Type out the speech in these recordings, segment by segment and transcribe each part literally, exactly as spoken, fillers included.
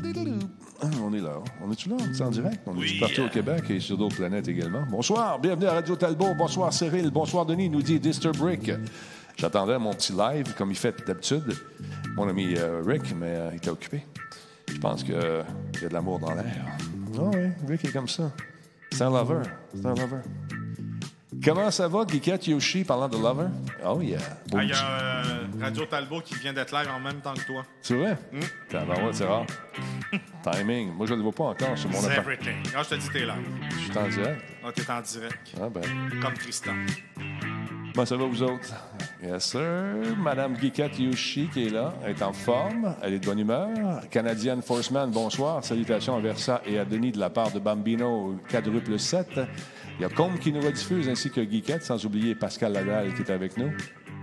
On est là. On est-tu là? On est en direct? On oui. est partout au Québec et sur d'autres planètes également. Bonsoir, bienvenue à Radio Talbot. Bonsoir Cyril. Bonsoir Denis, nous dit Disturb Rick. J'attendais mon petit live comme il fait d'habitude. Mon ami euh, Rick, mais euh, il était occupé. Je pense qu'il euh, y a de l'amour dans l'air. Ah oh, oui, Rick est comme ça. C'est un lover. C'est un lover. Comment ça va, Geekette Yoshi, parlant de lover? Oh yeah. Il ah, y a euh, Radio Talbot qui vient d'être live en même temps que toi. C'est vrai? Mm. Ouais, c'est rare. Timing. Moi, je ne le vois pas encore sur mon C'est appareil. everything. Ah, je te dis, t'es live. Je suis en direct. Ah, t'es en direct. Ah ben. Comme Tristan. Comment ça va, vous autres? Yes, sir. Madame Geekette Yoshi qui est là. Elle est en forme. Elle est de bonne humeur. Canadian Forceman, bonsoir. Salutations à Versa et à Denis de la part de Bambino, quadruple sept. Il y a Combe qui nous rediffuse, ainsi que Geekette, sans oublier Pascal Ladal qui est avec nous.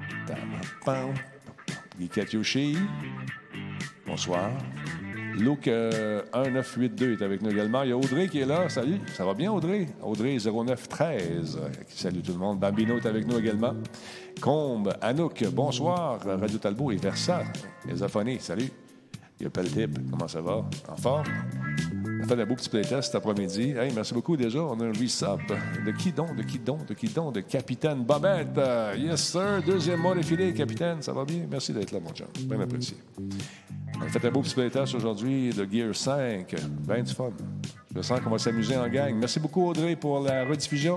Geekette Yoshi. Bonsoir. Luke euh, un neuf huit deux est avec nous également. Il y a Audrey qui est là. Salut. Ça va bien, Audrey? Audrey zéro neuf treize euh, qui salue tout le monde. Bambino est avec nous également. Combe, Anouk, bonsoir. Radio Talbot et Versa. Les aphonés, salut. Il y a Peltip. Comment ça va? En forme? On a fait un beau petit playtest cet après-midi. Hey, merci beaucoup déjà. On a un resub. De qui donc? De qui donc? De qui donc? De Capitaine Bobette. Uh, yes, sir. Deuxième mois défilé, Capitaine. Ça va bien? Merci d'être là, mon chum. Bien apprécié. On a fait un beau petit playtest aujourd'hui de Gear cinq. Ben du fun. Je sens qu'on va s'amuser en gang. Merci beaucoup, Audrey, pour la rediffusion.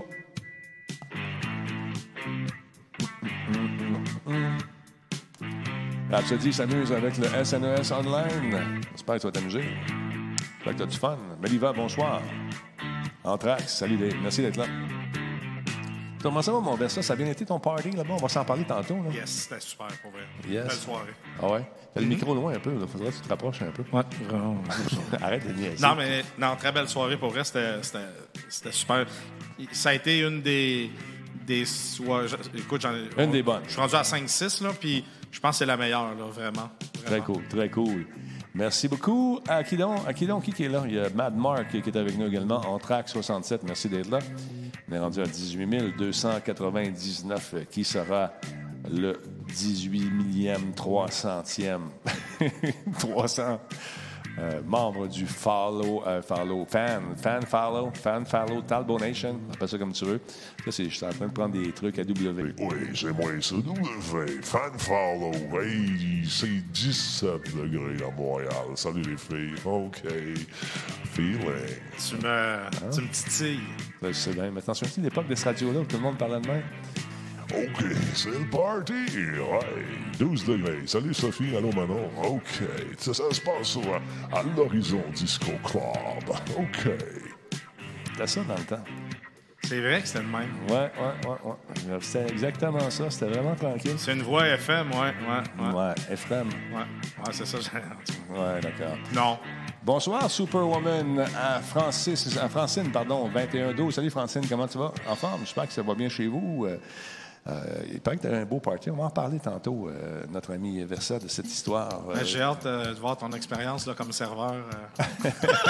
Rhapsody s'amuse avec le S N E S Online. J'espère que tu vas t'amuser. J'espère que tu as du fun. Meliva, bonsoir. Anthrax, salut, Dave. Merci d'être là. Comment ça va, mon Versa? Ça a bien été ton party là-bas? On va s'en parler tantôt. Là. Yes, c'était super pour vrai. Yes. Belle soirée. Ah ouais? T'as le micro loin un peu. Il faudrait que tu te rapproches un peu. Ouais, vraiment. Arrête de niaiser. Non, mais non, très belle soirée pour vrai. C'était, c'était, c'était super. Ça a été une des... des soirées... Écoute, j'en ai... Une des bonnes. Je suis rendu à cinq six, là, puis je pense que c'est la meilleure, là, vraiment. vraiment. Très cool, très cool. Merci beaucoup. À qui donc? À qui donc? Qui, qui est là? Il y a Mad Mark qui est avec nous également. Anthrax soixante-sept, merci d'être là. On est rendu à dix-huit mille deux cent quatre-vingt-dix-neuf. Qui sera le dix-huit millième trois centième? trois cents euh, membre du follow, euh, follow, fan, fan follow, fan follow, Talbot Nation. Appelle ça comme tu veux. Ça, c'est, je suis en train de prendre des trucs à W. Oui, c'est moi, ça. W. Fan follow. Hey, c'est dix-sept degrés à Montréal. Salut les filles. OK. Feeling. Tu me, hein? tu me titilles. Ben, je sais bien. Mais attention, c'est l'époque de ce radio-là où tout le monde parlait de même. OK, c'est le party. Ouais, douze degrés. Salut Sophie, allô Manon. OK, ça, ça se passe à, à l'Horizon Disco Club. OK. C'était ça dans le temps. C'est vrai que c'était le même. Ouais, ouais, ouais, ouais. C'était exactement ça. C'était vraiment tranquille. C'est une voix F M, ouais, ouais, ouais. Ouais, F M. Ouais, ouais c'est ça. J'ai... Ouais, d'accord. Non. Bonsoir, Superwoman, à Francis, à Francine, pardon, vingt et un douze. Salut, Francine, comment tu vas? En forme? J'espère que ça va bien chez vous. Euh, euh, il paraît que tu as un beau party. On va en parler tantôt, euh, notre ami Versa, de cette histoire. Euh... J'ai hâte euh, de voir ton expérience là, comme serveur. Euh...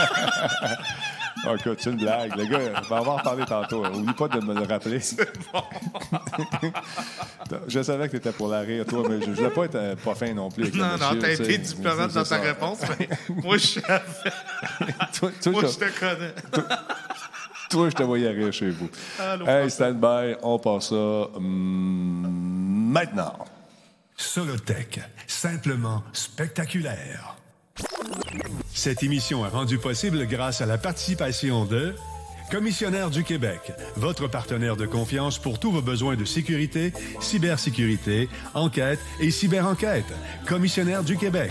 Oh, écoute, c'est une blague. Le gars, on va en parler tantôt. Oublie pas de me le rappeler. C'est bon. Je savais que tu étais pour la rire, toi, mais je ne voulais pas être euh, pas fin non plus. Avec non, non, tu as été t'sais. diplomate dans ta réponse, mais moi, je savais. toi, toi, moi, je je te connais. Toi, toi, je te voyais rire chez vous. Allô, hey, stand-by, on passe ça hum, maintenant. Solotech, simplement spectaculaire. Cette émission est rendue possible grâce à la participation de Commissionnaire du Québec, votre partenaire de confiance pour tous vos besoins de sécurité, cybersécurité, enquête et cyberenquête. Commissionnaire du Québec.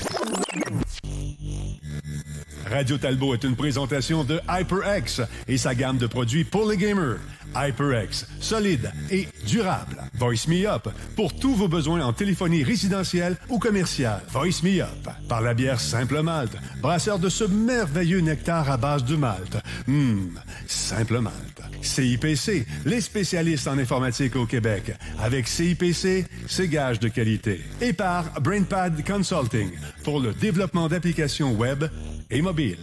Radio Talbot est une présentation de HyperX et sa gamme de produits pour les gamers. HyperX, solide et durable. Voice Me Up, pour tous vos besoins en téléphonie résidentielle ou commerciale. Voice Me Up, par la bière Simple Malte, brasseur de ce merveilleux nectar à base de malt. Hum, Simple Malte. C I P C, les spécialistes en informatique au Québec. Avec C I P C, c'est gage de qualité. Et par BrainPad Consulting, pour le développement d'applications web et mobiles.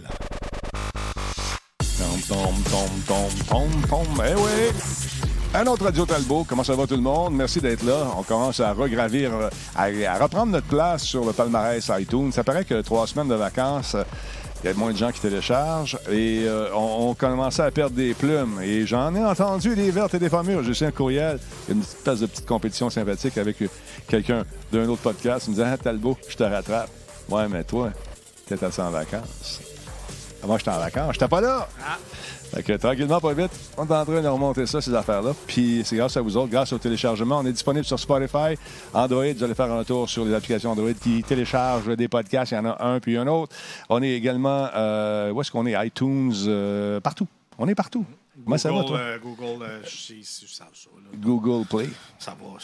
Tom, tom, tom, tom, tom. Eh oui! Un autre Radio Talbot. Comment ça va tout le monde? Merci d'être là. On commence à regravir, à, à reprendre notre place sur le palmarès iTunes. Ça paraît que trois semaines de vacances, Il y a moins de gens qui téléchargent et euh, on, on commençait à perdre des plumes. Et j'en ai entendu des vertes et des pas mûres. J'ai reçu un courriel, une petite espèce de petite compétition sympathique avec quelqu'un d'un autre podcast. Il me disait « Ah, Talbot, je te rattrape. » Ouais, mais toi, t'es assez en vacances. Ah, moi, j'étais en vacances. J'étais pas là. Ah. Fait que, tranquillement, pas vite, on est en train de remonter ça, ces affaires-là. Puis c'est grâce à vous autres, grâce au téléchargement. On est disponible sur Spotify, Android. Vous allez faire un tour sur les applications Android qui téléchargent des podcasts. Il y en a un puis un autre. On est également, euh, où est-ce qu'on est? iTunes, euh, partout. On est partout. Google, Comment ça va, toi? Euh, Google, euh, je sais, je sais ça, là. Google Play. Ça va,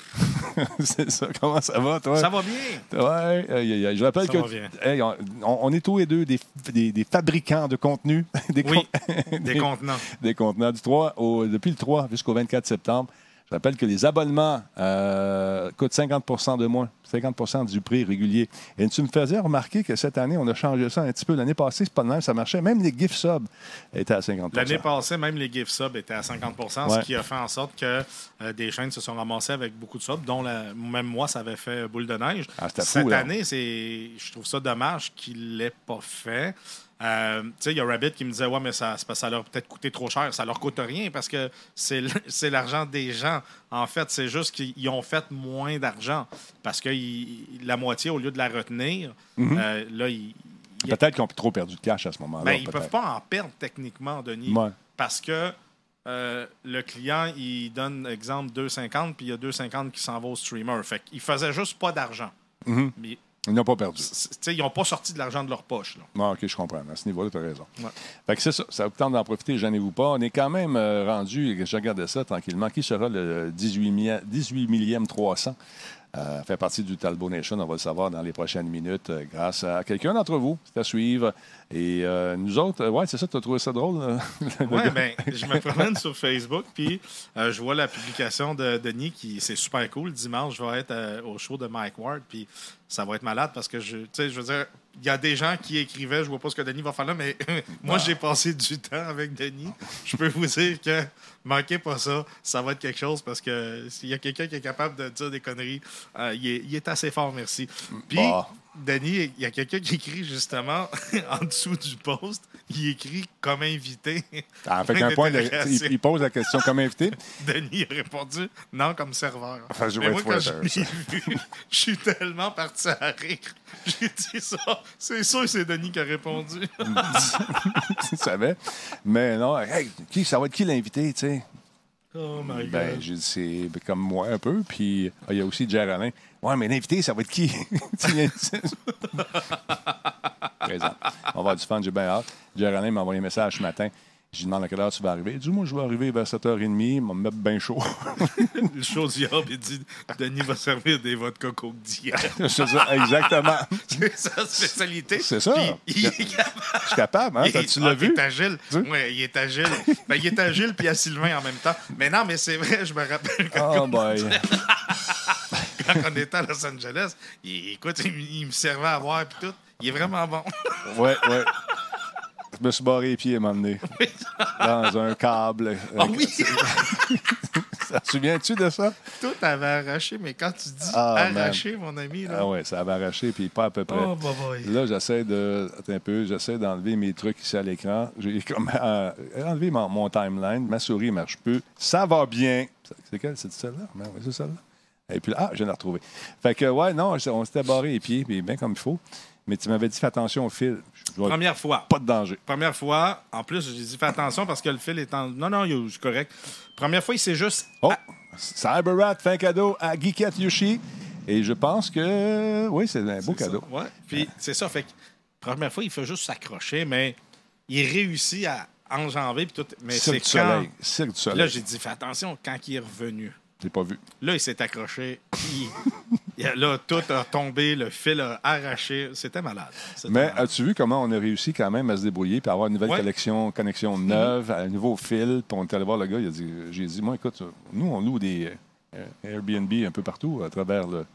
ça. C'est ça. Comment ça va, toi? Ça va bien. Ouais. Euh, euh, je rappelle ça que va bien. Hey, on, on est tous les deux des, des, des fabricants de contenu. des oui, con... des contenants. Des contenants. Du trois au, depuis le trois jusqu'au vingt-quatre septembre. Je rappelle que les abonnements euh, coûtent cinquante pour cent de moins, cinquante pour cent du prix régulier. Et tu me faisais remarquer que cette année, on a changé ça un petit peu. L'année passée, c'est pas de même, ça marchait. Même les gift subs étaient à cinquante pour cent. L'année passée, même les gift subs étaient à cinquante pour cent, ouais. Ce qui a fait en sorte que euh, des chaînes se sont ramassées avec beaucoup de subs, dont la, même moi, ça avait fait boule de neige. Ah, cette fou, année, c'est, je trouve ça dommage qu'il ne l'ait pas fait. Euh, tu sais, il y a Rabbit qui me disait « Ouais, mais ça, ça leur a peut-être coûté trop cher. » Ça leur coûte rien parce que c'est, c'est l'argent des gens. En fait, c'est juste qu'ils ont fait moins d'argent parce que il, la moitié, au lieu de la retenir, mm-hmm. euh, là, ils... Peut-être qu'ils ont trop perdu de cash à ce moment-là. Ben, ils ne peut-être. peuvent pas en perdre techniquement, Denis. Ouais. Parce que euh, le client, il donne, exemple, deux cinquante, puis il y a deux cinquante qui s'en va au streamer. Fait qu'il faisait juste pas d'argent. Mm-hmm. Mais ils n'ont pas perdu. Ils n'ont pas sorti de l'argent de leur poche. Là. Ah, OK, je comprends. À ce niveau-là, tu as raison. Ouais. Fait que c'est ça. Ça vous tente d'en profiter, gênez-vous pas. On est quand même euh, rendu, je regardais ça tranquillement, qui sera le dix-huit millième trois cents? Euh, fait partie du Talbot Nation. On va le savoir dans les prochaines minutes euh, grâce à quelqu'un d'entre vous. C'est à suivre. Et euh, nous autres, euh, ouais, c'est ça, tu as trouvé ça drôle? Oui, bien, je me promène sur Facebook, puis euh, je vois la publication de Denis, qui c'est super cool. Dimanche, je vais être euh, au show de Mike Ward, puis ça va être malade parce que, je, tu sais, je veux dire, il y a des gens qui écrivaient, je vois pas ce que Denis va faire là, mais moi, j'ai passé du temps avec Denis. Je peux vous dire que manquez pas ça, ça va être quelque chose parce que s'il y a quelqu'un qui est capable de dire des conneries, euh, il, est, il est assez fort, merci. Puis, bah. Denis, il y a quelqu'un qui écrit justement en dessous du post, il écrit comme invité. Ah, fait qu'un point, de, il, il pose la question comme invité. Denis a répondu non comme serveur. Enfin, je Mais moi, quand Twitter, je l'ai vu, je suis tellement parti à rire. J'ai dit ça. C'est sûr que c'est Denis qui a répondu. Tu savais. Mais non, hey, qui, ça va être qui l'invité, tu sais? Oh my God. Ben, j'ai dit, c'est comme moi un peu. Puis, il y a aussi Jerry Alain. Ouais, mais l'invité, ça va être qui? Présent. On va avoir du fun, j'ai bien hâte. Jerry Alain m'a envoyé un message ce matin. Je lui demande à quelle heure tu vas arriver. Il dit, moi, je vais arriver vers sept heures trente. Il va me mettre bien chaud. Le chaud diable, il dit, Denis va servir des vodka Coke diable. C'est ça, exactement. C'est sa spécialité. C'est ça. Puis, il est capable. Je suis capable, hein? Il, tu l'as ah, vu? Il est agile. Oui, il est agile. Ben, il est agile, puis il y a Sylvain en même temps. Mais non, mais c'est vrai, je me rappelle quand, oh boy. quand on était à Los Angeles, il, écoute, il, il me servait à boire, puis tout. Il est vraiment bon. Oui, oui. Je me suis barré les pieds à un moment donné. Dans un câble. Ah oui! Ça, te souviens-tu de ça? Tout avait arraché, mais quand tu dis ah, arraché, man. Mon ami. Là... Ah oui, ça avait arraché, puis pas à peu près. Oh, boy, boy. Là, j'essaie de. Attends un peu, j'essaie d'enlever mes trucs ici à l'écran. J'ai comme euh, enlevé mon, mon timeline. Ma souris ne marche plus. Ça va bien. C'est quelle? C'est celle-là? Ben, oui, c'est celle-là. Et puis là, ah, je viens de la retrouver. Fait que, ouais, non, on s'était barré les pieds, puis bien comme il faut. Mais tu m'avais dit, fais attention au fil. Première fois. Pas de danger. Première fois. En plus, j'ai dit, fais attention parce que le fil est en... Non, non, c'est correct. Première fois, il s'est juste... Oh! CyberRat fait un cadeau à Geekette Yoshi. Et je pense que... Oui, c'est un beau c'est cadeau. Oui, puis c'est ça. Fait que, première fois, il fait juste s'accrocher, mais il réussit à enjamber. Puis tout. Mais Cirque c'est du quand... soleil. Cirque du soleil. Là, j'ai dit, fais attention quand il est revenu. Je l'ai pas vu. Là, il s'est accroché. Il... Là, tout a tombé, le fil a arraché. C'était malade. C'était Mais malade. as-tu vu comment on a réussi quand même à se débrouiller et avoir une nouvelle ouais. collection, connexion neuve, mm-hmm. un nouveau fil? Puis on est allé voir le gars, il a dit, j'ai dit, moi, écoute, nous, on loue des euh, Airbnb un peu partout à travers le,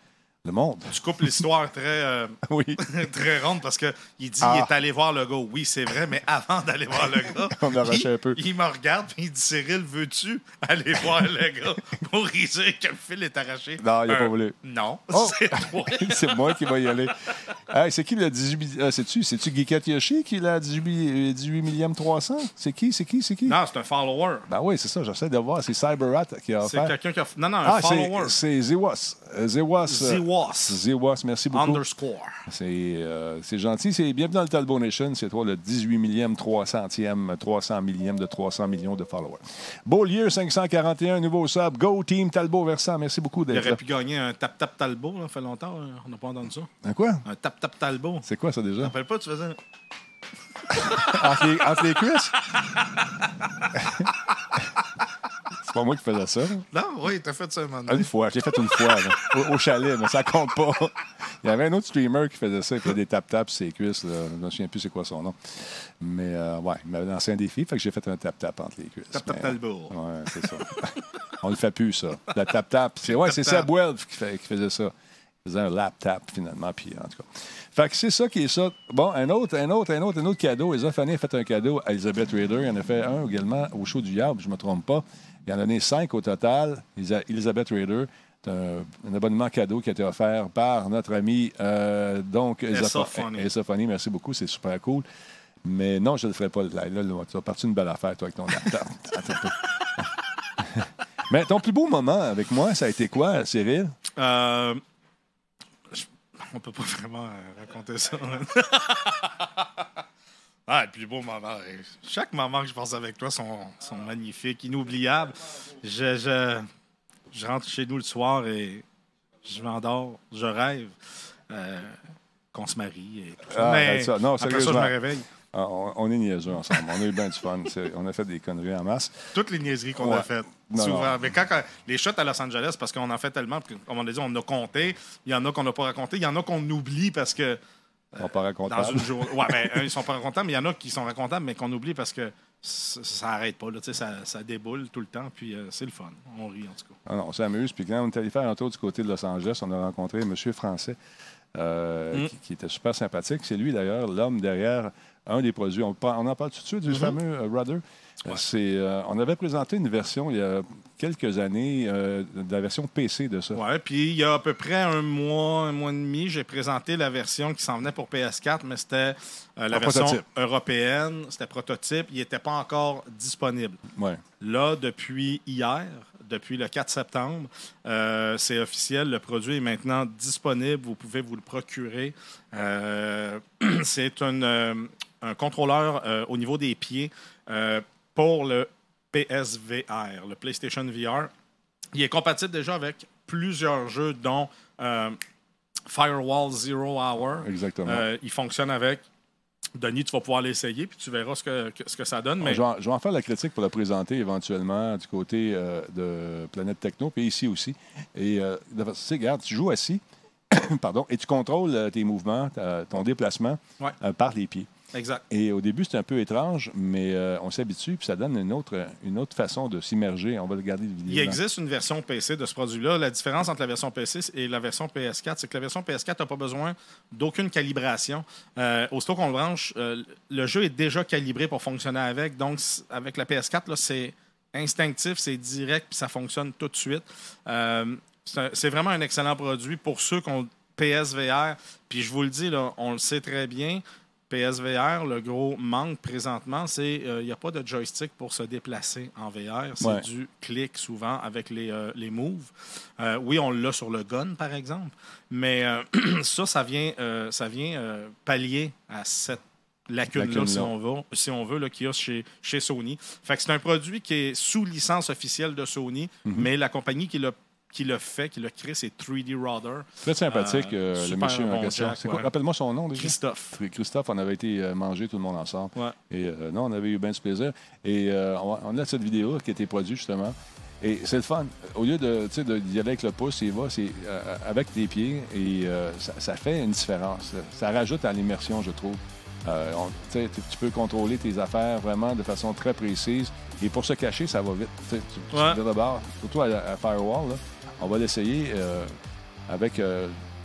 Le monde. Tu coupes l'histoire très, euh, Oui. très ronde parce qu'il dit Ah. il est allé voir le gars. Oui, c'est vrai, mais avant d'aller voir le gars, On l'arrachait il, un peu. il me regarde et il dit Cyril, veux-tu aller voir le gars pour y dire que le fil est arraché? Non, il n'a Euh, pas voulu. Non, Oh! c'est toi. C'est moi qui vais y aller. Hey, c'est qui le dix-huit... Ah, c'est-tu, c'est-tu Geekette Yoshi qui l'a dix-huit, dix-huit millième trois cents? C'est qui? C'est qui? C'est qui? Non, c'est un follower. Ben oui, c'est ça, j'essaie de voir. C'est CyberRat qui a C'est offert. quelqu'un qui a. Non, non, un Ah, follower. c'est, c'est Zewas. Euh, Zewas. euh, Zewas. Zewas, merci beaucoup. Underscore. C'est, euh, c'est gentil. C'est bienvenue dans le Talbot Nation. C'est toi le dix-huit millième, trois centième, trois cents millième de trois cents millions de followers. Beaulieu, cinq cent quarante et un, nouveau sub. Go Team Talbot Versant. Merci beaucoup Il d'être aurait là. pu gagner un tap-tap Talbot, là, ça fait longtemps, hein, on n'a pas entendu ça. Un quoi? Un tap-tap Talbot. C'est quoi ça Tu te déjà? rappelles pas, tu faisais. un- entre, les, entre les cuisses? C'est pas moi qui faisais ça. Non, oui, t'as fait ça un moment Une donné. fois, je l'ai fait une fois, là, au, au chalet, mais ça compte pas. Il y avait un autre streamer qui faisait ça, il faisait des tap-taps sur ses cuisses. Là. Je ne me souviens plus c'est quoi son nom. Mais euh, ouais, il m'avait lancé un défi, fait que j'ai fait un tap-tap entre les cuisses. Tap-tap Mais, Talbot. ouais, c'est ça. On le fait plus, ça. Le tap-tap. C'est, ouais, c'est Tap-tap. Seb Welf qui, fait- qui faisait ça. Il faisait un lap-tap, finalement, puis en tout cas. Fait que c'est ça qui est ça. Bon, un autre, un autre, un autre, un autre cadeau. Elsa Fanny a fait un cadeau à Elizabeth Rader. Il en a fait un également au show du Yard, je ne me trompe pas. Il en a donné cinq au total. Elisa- Elizabeth Rader. C'est un, un abonnement cadeau qui a été offert par notre ami, euh, donc, Elsa Fanny. Elsa Fanny. Merci beaucoup, c'est super cool. Mais non, je ne le ferai pas. Là, là, là, tu vas partir une belle affaire, toi, avec ton laptop. Attends un peu. Mais ton plus beau moment avec moi, ça a été quoi, Cyril? Euh, je- on peut pas vraiment euh, raconter ça. Ah, le plus beau moment. Chaque moment que je passe avec toi sont, sont magnifiques, inoubliables. Je, je, je rentre chez nous le soir et je m'endors, je rêve euh, qu'on se marie et tout ça. Ah, Mais ben ça, non, après ça, je sérieusement. me réveille. Ah, on, on est niaiseux ensemble. On a eu bien du fun. C'est- on a fait des conneries en masse. Toutes les niaiseries qu'on Ouais. a faites. Non, souvent. non. Mais quand, quand- les shots à Los Angeles, parce qu'on en fait tellement, puis comme on a dit, on a compté. Il y en a qu'on n'a pas raconté. Il y en a qu'on oublie parce que. On va pas raconter. Dans une journée. Ouais, ben, un, ils sont pas racontables, mais il y en a qui sont racontables, mais qu'on oublie parce que ça ça arrête pas. Là, tu sais, ça, ça déboule tout le temps, puis euh, c'est le fun. On rit, en tout cas. Ah non, on s'amuse. Puis quand on est allé faire un tour du côté de Los Angeles, on a rencontré un monsieur français euh, Mm. qui, qui était super sympathique. C'est lui, d'ailleurs, l'homme derrière un des produits. On, par- on en parle tout de suite du Mm-hmm. fameux euh, Rudder. Euh, C'est, euh, on avait présenté une version il y a quelques années, euh, de la version P C de ça. Ouais, puis il y a à peu près un mois, un mois et demi, j'ai présenté la version qui s'en venait pour P S quatre, mais c'était euh, la Un version prototype. européenne, c'était prototype, il n'était pas encore disponible. Ouais. Là, depuis hier, depuis le quatre septembre, euh, c'est officiel. Le produit est maintenant disponible. Vous pouvez vous le procurer. Euh, c'est un, euh, un contrôleur euh, au niveau des pieds euh, pour le P S V R, le PlayStation V R. Il est compatible déjà avec plusieurs jeux, dont euh, Firewall Zero Hour. Exactement. Euh, il fonctionne avec. Denis, tu vas pouvoir l'essayer, puis tu verras ce que, que- ce que ça donne. Mais Je, vais, en- je vais en faire la critique pour la présenter éventuellement du côté euh, de Planète Techno, puis ici aussi. Et euh, de- tu sais, regarde, tu joues assis, pardon, et tu contrôles euh, tes mouvements, ta- ton déplacement Ouais. euh, par les pieds. exact. Et au début, c'était un peu étrange, mais euh, on s'habitue, puis ça donne une autre, une autre façon de s'immerger. On va regarder le vidéo. Il existe une version P C de ce produit-là. La différence entre la version P C et la version P S quatre, c'est que la version P S quatre n'a pas besoin d'aucune calibration. Euh, aussitôt qu'on le branche, euh, le jeu est déjà calibré pour fonctionner avec. Donc, c- avec la P S quatre, là, c'est instinctif, c'est direct, puis ça fonctionne tout de suite. Euh, c'est un- c'est vraiment un excellent produit pour ceux qui ont P S V R. Puis je vous le dis, là, on le sait très bien. P S V R, le gros manque présentement, c'est qu'il n'y a pas de joystick pour se déplacer en V R. C'est Ouais. du clic souvent avec les, euh, les moves. Euh, oui, on l'a sur le gun, par exemple, mais euh, ça, ça vient, euh, ça vient euh, pallier à cette lacune-là, Lacune-là. si on veut, si on veut là, qu'il y a chez, chez Sony. Fait que c'est un produit qui est sous licence officielle de Sony, Mm-hmm. mais la compagnie qui l'a qui l'a fait, qui l'a créé, c'est trois D Rudder. Très sympathique, Euh, euh, le super monsieur en bon question. Jack, C'est quoi? ouais. Rappelle-moi son nom déjà. Christophe. Christophe, on avait été euh, manger tout le monde ensemble. Ouais. Et euh, non, on avait eu bien du plaisir. Et euh, on, on a cette vidéo qui a été produite justement. Et c'est le fun. Au lieu de, tu sais, de- d'y aller avec le pouce, il va, c'est euh, avec tes pieds. Et euh, ça, ça fait une différence. Ça rajoute à l'immersion, je trouve. Euh, on- tu sais, tu tu peux contrôler tes affaires vraiment de façon très précise. Et pour se cacher, ça va vite. Tu sais, tu- tu Ouais. te mets de bord, surtout à, à Firewall. Là. On va l'essayer euh, avec euh,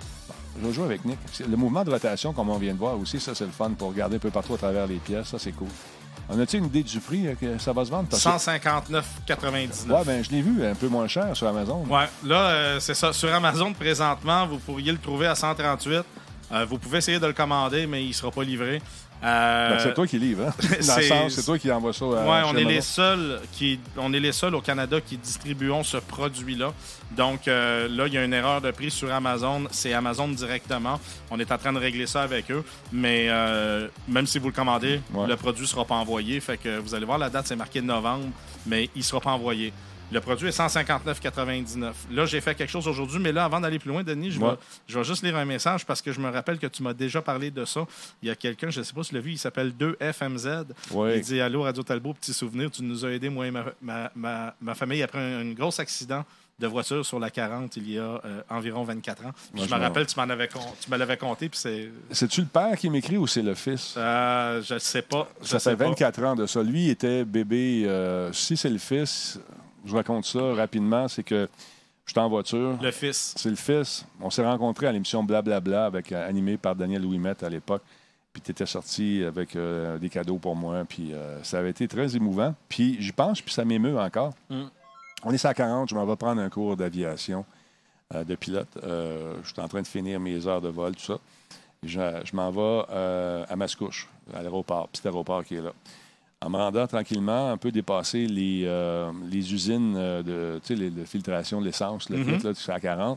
je vais jouer avec Nick. Le mouvement de rotation, comme on vient de voir aussi, ça, c'est le fun pour regarder un peu partout à travers les pièces. Ça, c'est cool. On a-t-il une idée du prix que ça va se vendre? cent cinquante-neuf quatre-vingt-dix-neuf. Ouais, ben je l'ai vu un peu moins cher sur Amazon. Ouais, là, euh, c'est ça. Sur Amazon, présentement, vous pourriez le trouver à cent trente-huit. Euh, vous pouvez essayer de le commander, mais il ne sera pas livré. Euh, Ben, c'est toi qui livre, hein? Dans le sens, c'est toi qui envoie ça à ouais, on chez est les Amazon. seuls qui, on est les seuls au Canada qui distribuons ce produit-là. Donc euh, là, il y a une erreur de prix sur Amazon. C'est Amazon directement. On est en train de régler ça avec eux. Mais euh, même si vous le commandez, Ouais. le produit ne sera pas envoyé. Fait que vous allez voir, la date, c'est marqué novembre, mais il ne sera pas envoyé. Le produit est cent cinquante-neuf quatre-vingt-dix-neuf. Là, j'ai fait quelque chose aujourd'hui, mais là, avant d'aller plus loin, Denis, je, Ouais. vais, je vais juste lire un message parce que je me rappelle que tu m'as déjà parlé de ça. Il y a quelqu'un, je ne sais pas si tu l'as vu, il s'appelle deux F M Z. Ouais. Il dit « Allô, Radio Talbot, petit souvenir, tu nous as aidés, moi et ma, ma, ma, ma famille, après un, un gros accident de voiture sur la quarante il y a euh, environ vingt-quatre ans. » Moi, Je je me me- rappelle, tu m'en avais con- tu me l'avais compté, puis c'est... C'est-tu le père qui m'écrit ou c'est le fils? Euh, je sais pas. Je Ça sais fait pas. vingt-quatre ans de ça. Lui, il était bébé. euh, si c'est le fils, je raconte ça rapidement, c'est que j'étais en voiture. Le fils. C'est le fils. On s'est rencontrés à l'émission Blablabla, avec, euh, animée par Daniel Ouimet à l'époque. Puis tu étais sorti avec euh, des cadeaux pour moi. Puis euh, ça avait été très émouvant. Puis j'y pense, puis ça m'émeut encore. Mm. On est sur la quarante, je m'en vais prendre un cours d'aviation euh, de pilote. Euh, je suis en train de finir mes heures de vol, tout ça. Je, je m'en vais euh, à Mascouche, à l'aéroport, petit aéroport qui est là. En me rendant tranquillement, un peu dépasser les, euh, les usines euh, de, tu sais, les- de filtration de l'essence, le Mhm. kit, là, c'est à quarante.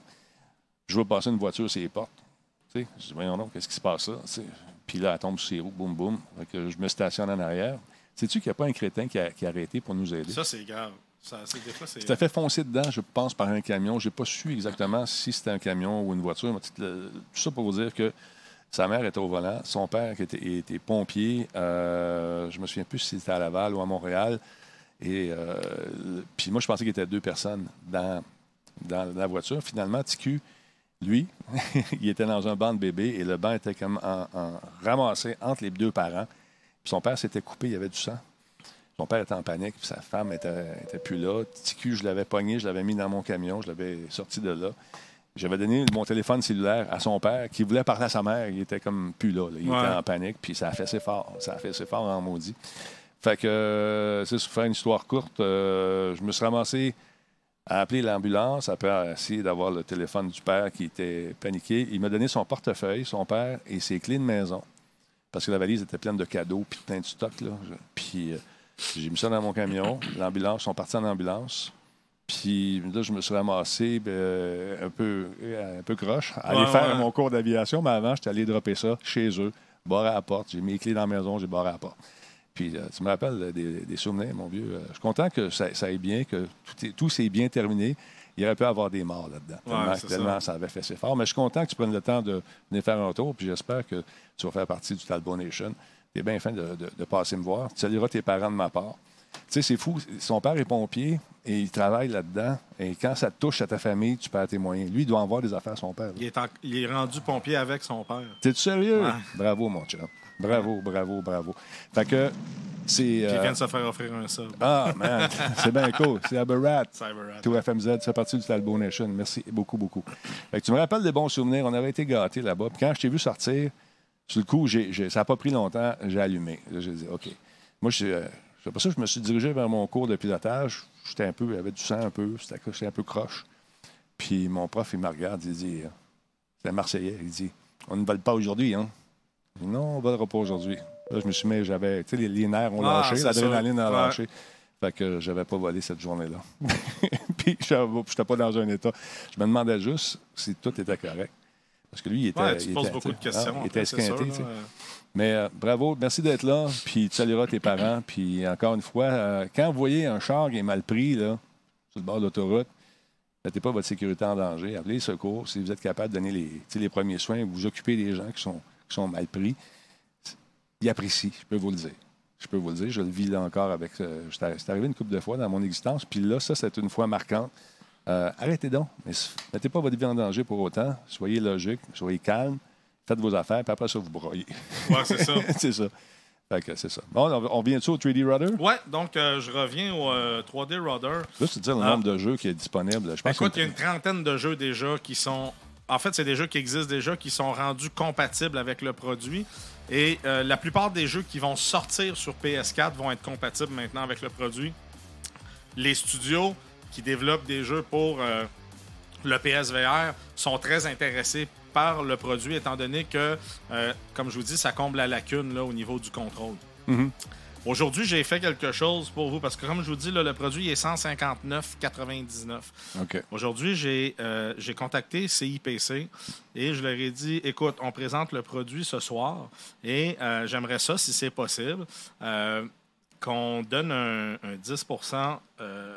Je vois passer une voiture sur les portes. Tu sais, je dis, voyons donc, qu'est-ce qui se passe là? Tu sais. Puis là, elle tombe sur ses roues, boum, boum. Fait que je me stationne en arrière. Sais-tu qu'il n'y a pas un crétin qui a, qui a arrêté pour nous aider? Ça, c'est grave. Ça, c'est, des fois, c'est... Tu t'as fait foncer dedans, je pense, par un camion. Je n'ai pas su exactement si c'était un camion ou une voiture. Mais tout le- tout ça pour vous dire que sa mère était au volant. Son père qui était, était pompier. Euh, je me souviens plus si c'était à Laval ou à Montréal. Et euh, puis moi, je pensais qu'il y était deux personnes dans, dans la voiture. Finalement, T Q, lui, il était dans un banc de bébé et le banc était comme en, en- ramassé entre les deux parents. Puis son père s'était coupé, il y avait du sang. Son père était en panique, puis sa femme était, était plus là. T Q, je l'avais pogné, je l'avais mis dans mon camion, je l'avais sorti de là. J'avais donné mon téléphone cellulaire à son père qui voulait parler à sa mère. Il était comme plus là. là. Il Ouais. était en panique, puis ça a fait assez fort. Ça a fait assez fort en maudit. Fait que, euh, c'est pour faire une histoire courte, euh, je me suis ramassé à appeler l'ambulance, après essayer d'avoir le téléphone du père qui était paniqué. Il m'a donné son portefeuille, son père, et ses clés de maison. Parce que la valise était pleine de cadeaux, puis plein de stock. Là. Puis euh, j'ai mis ça dans mon camion. L'ambulance, ils sont partis en ambulance. Puis là, je me suis ramassé ben, un, peu, un peu croche, à aller Ouais, faire ouais. mon cours d'aviation. Mais avant, j'étais allé dropper ça chez eux, barré à la porte. J'ai mis les clés dans la maison, j'ai barré à la porte. Puis euh, tu me rappelles euh, des, des souvenirs, mon vieux. Euh, je suis content que ça, ça aille bien, que tout, est- tout s'est bien terminé. Il aurait pu avoir des morts là-dedans. Ouais, tellement c'est tellement ça. ça avait fait ses fort. Mais je suis content que tu prennes le temps de venir faire un tour. Puis j'espère que tu vas faire partie du Talbot Nation. Tu es bien fin de, de- de passer me voir. Tu salueras tes parents de ma part. Tu sais, c'est fou. Son père est pompier et il travaille là-dedans. Et quand ça te touche à ta famille, tu perds tes moyens. Lui, il doit avoir des affaires à son père. là. Il est, en- il est rendu pompier avec son père. T'es-tu sérieux? Ouais. Bravo, mon chum. Bravo, bravo, bravo. Fait que c'est. Puis il euh, vient de se faire offrir un sub. Ah, man, c'est bien cool. C'est Aberrat. Cyberrat. Tout F M Z, c'est parti du Talbot Nation. Merci beaucoup, beaucoup. Fait que tu me rappelles des bons souvenirs. On avait été gâtés là-bas. Puis quand je t'ai vu sortir, sur le coup, j'ai, j'ai- ça n'a pas pris longtemps. J'ai allumé. Là, j'ai dit, OK. Moi, je, euh, c'est pour ça que je me suis dirigé vers mon cours de pilotage. J'étais un peu, il y avait du sang un peu. C'était, j'étais un peu croche. Puis mon prof, il me regarde. Il dit, euh, c'est un Marseillais. Il dit, on ne vole pas aujourd'hui, hein? Je dis, non, on ne volera pas aujourd'hui. Là, je me suis mis, j'avais, tu sais, les, les nerfs ont Ah, lâché, c'est l'adrénaline ça. a Ouais. lâché. Fait que je n'avais pas volé cette journée-là. Puis je n'étais pas dans un état. Je me demandais juste si tout était correct. Parce que lui, il était. Ouais, tu il poses était, beaucoup de tu sais, questions. ah, il après, était c'est esquinté. sûr, tu sais. là. Euh, Mais euh, bravo, merci d'être là. Puis tu salueras tes parents. Puis encore une fois, euh, quand vous voyez un char qui est mal pris là, sur le bord de l'autoroute, mettez pas votre sécurité en danger. Appelez les secours. Si vous êtes capable de donner les, tu sais, les premiers soins, vous occupez des gens qui sont, qui sont mal pris, ils apprécient, je peux vous le dire. Je peux vous le dire, je le vis là encore avec. Euh, j'étais- c'est arrivé une couple de fois dans mon existence, puis là, ça, c'est une fois marquante. Euh, arrêtez donc, mais s- mettez pas votre vie en danger pour autant. Soyez logique, soyez calme, faites vos affaires, puis après ça, vous broyez. Ouais, c'est ça. c'est ça. Fait que c'est ça. Bon, on, on vient-tu au trois D Rudder? Ouais, donc euh, je reviens au euh, trois D Rudder. Là, c'est dire le Ah. nombre de jeux qui est disponible. Je pense Écoute, que il y a une trentaine de jeux déjà qui sont en fait, c'est des jeux qui existent déjà, qui sont rendus compatibles avec le produit. Et euh, la plupart des jeux qui vont sortir sur P S quatre vont être compatibles maintenant avec le produit. Les studios qui développent des jeux pour euh, le P S V R sont très intéressés par le produit, étant donné que, euh, comme je vous dis, ça comble la lacune là, au niveau du contrôle. Mm-hmm. Aujourd'hui, j'ai fait quelque chose pour vous, parce que comme je vous dis, là, le produit est cent cinquante-neuf quatre-vingt-dix-neuf. Okay. Aujourd'hui, j'ai, euh, j'ai contacté C I P C et je leur ai dit, écoute, on présente le produit ce soir et euh, j'aimerais ça, si c'est possible, euh, qu'on donne un, un dix pour cent euh,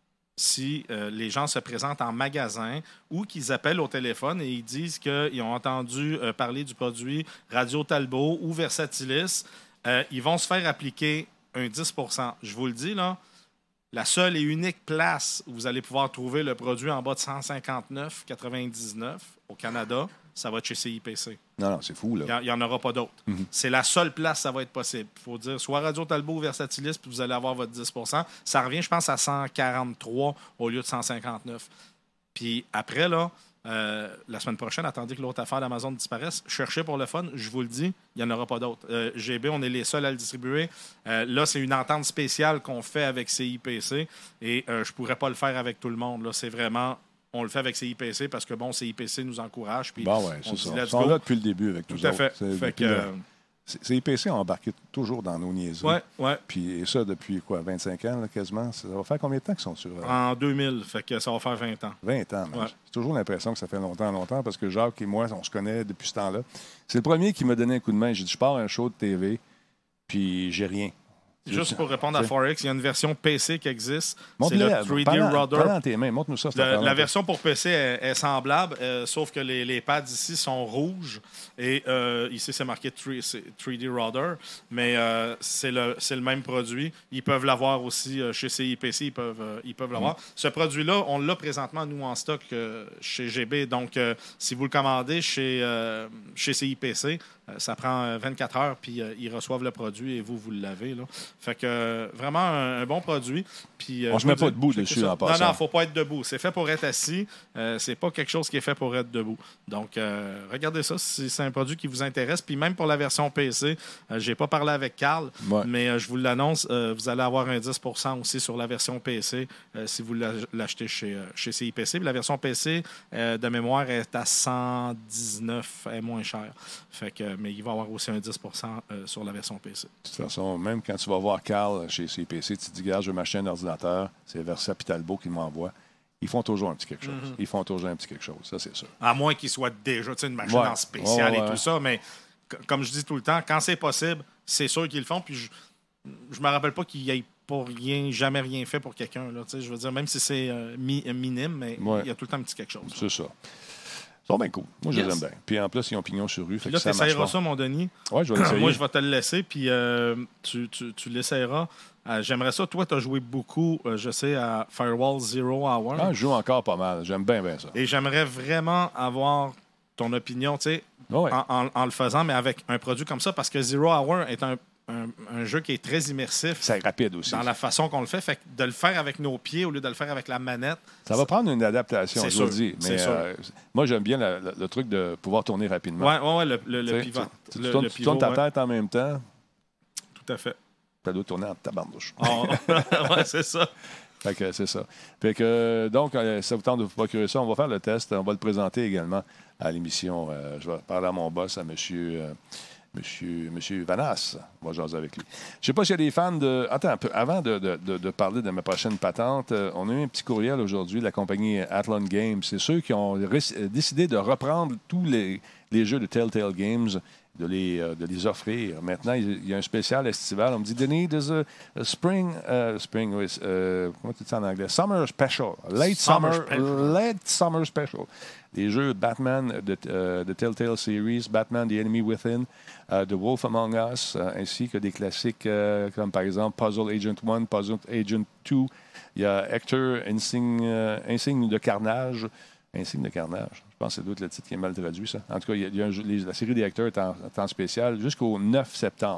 si euh, les gens se présentent en magasin ou qu'ils appellent au téléphone et ils disent qu'ils ont entendu euh, parler du produit Radio Talbot ou Versatilis. Euh, ils vont se faire appliquer un dix pour cent. Je vous le dis, là, la seule et unique place où vous allez pouvoir trouver le produit en bas de cent cinquante-neuf quatre-vingt-dix-neuf au Canada, ça va être chez C I P C. Non, non, c'est fou, là. Il n'y en aura pas d'autres. Mm-hmm. C'est la seule place où ça va être possible. Il faut dire soit Radio Talbot ou Versatilis, puis vous allez avoir votre dix pour cent. Ça revient, je pense, à cent quarante-trois au lieu de cent cinquante-neuf. Puis après, là, Euh, la semaine prochaine, attendez que l'autre affaire d'Amazon disparaisse. Cherchez pour le fun, je vous le dis, il n'y en aura pas d'autres. Euh, G B, on est les seuls à le distribuer. Euh, là, c'est une entente spéciale qu'on fait avec C I P C et euh, je ne pourrais pas le faire avec tout le monde. Là, c'est vraiment, on le fait avec C I P C parce que, bon, C I P C nous encourage. Puis bon, ouais, on c'est dit, ça. Ils sont là depuis le début avec tout nous à autres. fait. C'est, fait que, euh, C I P C a embarqué toujours dans nos niaiseries. Oui, oui. Puis et ça depuis quoi, vingt-cinq ans, là, quasiment. Ça va faire combien de temps qu'ils sont sur... Euh... En deux mille, fait que ça va faire vingt ans. vingt ans, ouais. J'ai toujours l'impression que ça fait longtemps, longtemps, parce que Jacques et moi, on se connaît depuis ce temps-là. C'est le premier qui m'a donné un coup de main. J'ai dit, je pars à un show de T V, puis j'ai rien. Juste pour répondre à Forex, il y a une version P C qui existe. Montre-le, c'est le trois D Rudder. Prends tes mains, montre-nous ça. Le, la version pour P C est, est semblable, euh, sauf que les, les pads ici sont rouges et euh, ici c'est marqué trois D Rudder, mais euh, c'est, le, c'est le même produit. Ils peuvent l'avoir aussi euh, chez C I P C, ils peuvent, euh, ils peuvent l'avoir. Mm. Ce produit-là, on l'a présentement, nous, en stock euh, chez G B. Donc, euh, si vous le commandez chez, euh, chez C I P C, ça prend vingt-quatre heures, puis euh, ils reçoivent le produit et vous, vous l'avez. Là. Fait que euh, vraiment un, un bon produit. Puis, euh, on ne se met pas debout dessus en passant. Non, non, il ne faut pas être debout. C'est fait pour être assis. Euh, c'est pas quelque chose qui est fait pour être debout. Donc, euh, regardez ça si c'est un produit qui vous intéresse. Puis même pour la version P C, euh, je n'ai pas parlé avec Carl, ouais. mais euh, je vous l'annonce, euh, vous allez avoir un dix pour cent aussi sur la version P C euh, si vous l'achetez chez, euh, chez C I P C. Puis la version P C, euh, de mémoire, est à cent dix-neuf, est moins chère. Fait que mais il va y avoir aussi un dix pour cent euh, sur la version P C. De toute façon, même quand tu vas voir Carl chez C I P C, tu te dis, regarde, je vais m'acheter un ordinateur, c'est Versa et Talbot qui m'envoie. Ils font toujours un petit quelque chose. Mm-hmm. Ils font toujours un petit quelque chose, ça, c'est sûr. À moins qu'ils soient déjà une machine ouais. en spécial ouais, ouais. et tout ça, mais c- comme je dis tout le temps, quand c'est possible, c'est sûr qu'ils le font. Puis je ne me rappelle pas qu'il y ait pas rien, jamais rien fait pour quelqu'un. Là, je veux dire, même si c'est euh, mi- minime, mais il ouais. y a tout le temps un petit quelque chose. C'est ça. Ils sont bien cool. Moi, je yes. les aime bien. Puis en plus, ils ont pignon sur rue. Fait là, tu essaieras ça, mon Denis. Oui, je vais l'essayer. Moi, je vais te le laisser, puis euh, tu, tu, tu l'essayeras. Euh, j'aimerais ça. Toi, tu as joué beaucoup, euh, je sais, à Firewall Zero Hour. Ah, je joue encore pas mal. J'aime bien, bien ça. Et j'aimerais vraiment avoir ton opinion, tu sais, oh oui. en, en, en le faisant, mais avec un produit comme ça, parce que Zero Hour est un Un, un jeu qui est très immersif. C'est rapide aussi. Dans la façon qu'on le fait. Fait que de le faire avec nos pieds au lieu de le faire avec la manette. Ça va prendre une adaptation, je vous le dis. Mais euh, moi, j'aime bien la, la, le truc de pouvoir tourner rapidement. Oui, ouais, ouais, le, le, le pivot. Tu, le, tu, tournes, le tu pivot, tournes ta ouais. tête en même temps. Tout à fait. Ça doit tourner en tabarnouche. Oh. Oui, c'est ça. Fait que c'est ça. Fait que, donc, ça vous tente de vous procurer ça. On va faire le test. On va le présenter également à l'émission. Euh, je vais parler à mon boss, à monsieur... Euh, Monsieur, Monsieur Vanas, on va jaser avec lui. Je ne sais pas s'il y a des fans de... Attends un peu. Avant de, de, de, de parler de ma prochaine patente, euh, on a eu un petit courriel aujourd'hui de la compagnie Athlon Games. C'est ceux qui ont ré- décidé de reprendre tous les, les jeux de Telltale Games, de les, euh, de les offrir. Maintenant, il y a un spécial estival. On me dit, Denis, there's a, a spring... Uh, spring, oui, uh, comment tu dis ça en anglais? Summer special. Late summer, summer special. Late summer special. Les jeux Batman de, uh, de Telltale Series, Batman The Enemy Within, uh, The Wolf Among Us, uh, ainsi que des classiques uh, comme par exemple Puzzle Agent un, Puzzle Agent deux. Il y a Hector, Insigne, uh, Insigne de Carnage. Insigne de Carnage. Je pense que c'est d'autres le titre qui est mal traduit, ça. En tout cas, il y a, il y a un, les, la série des Hector est en, est en spécial jusqu'au neuf septembre.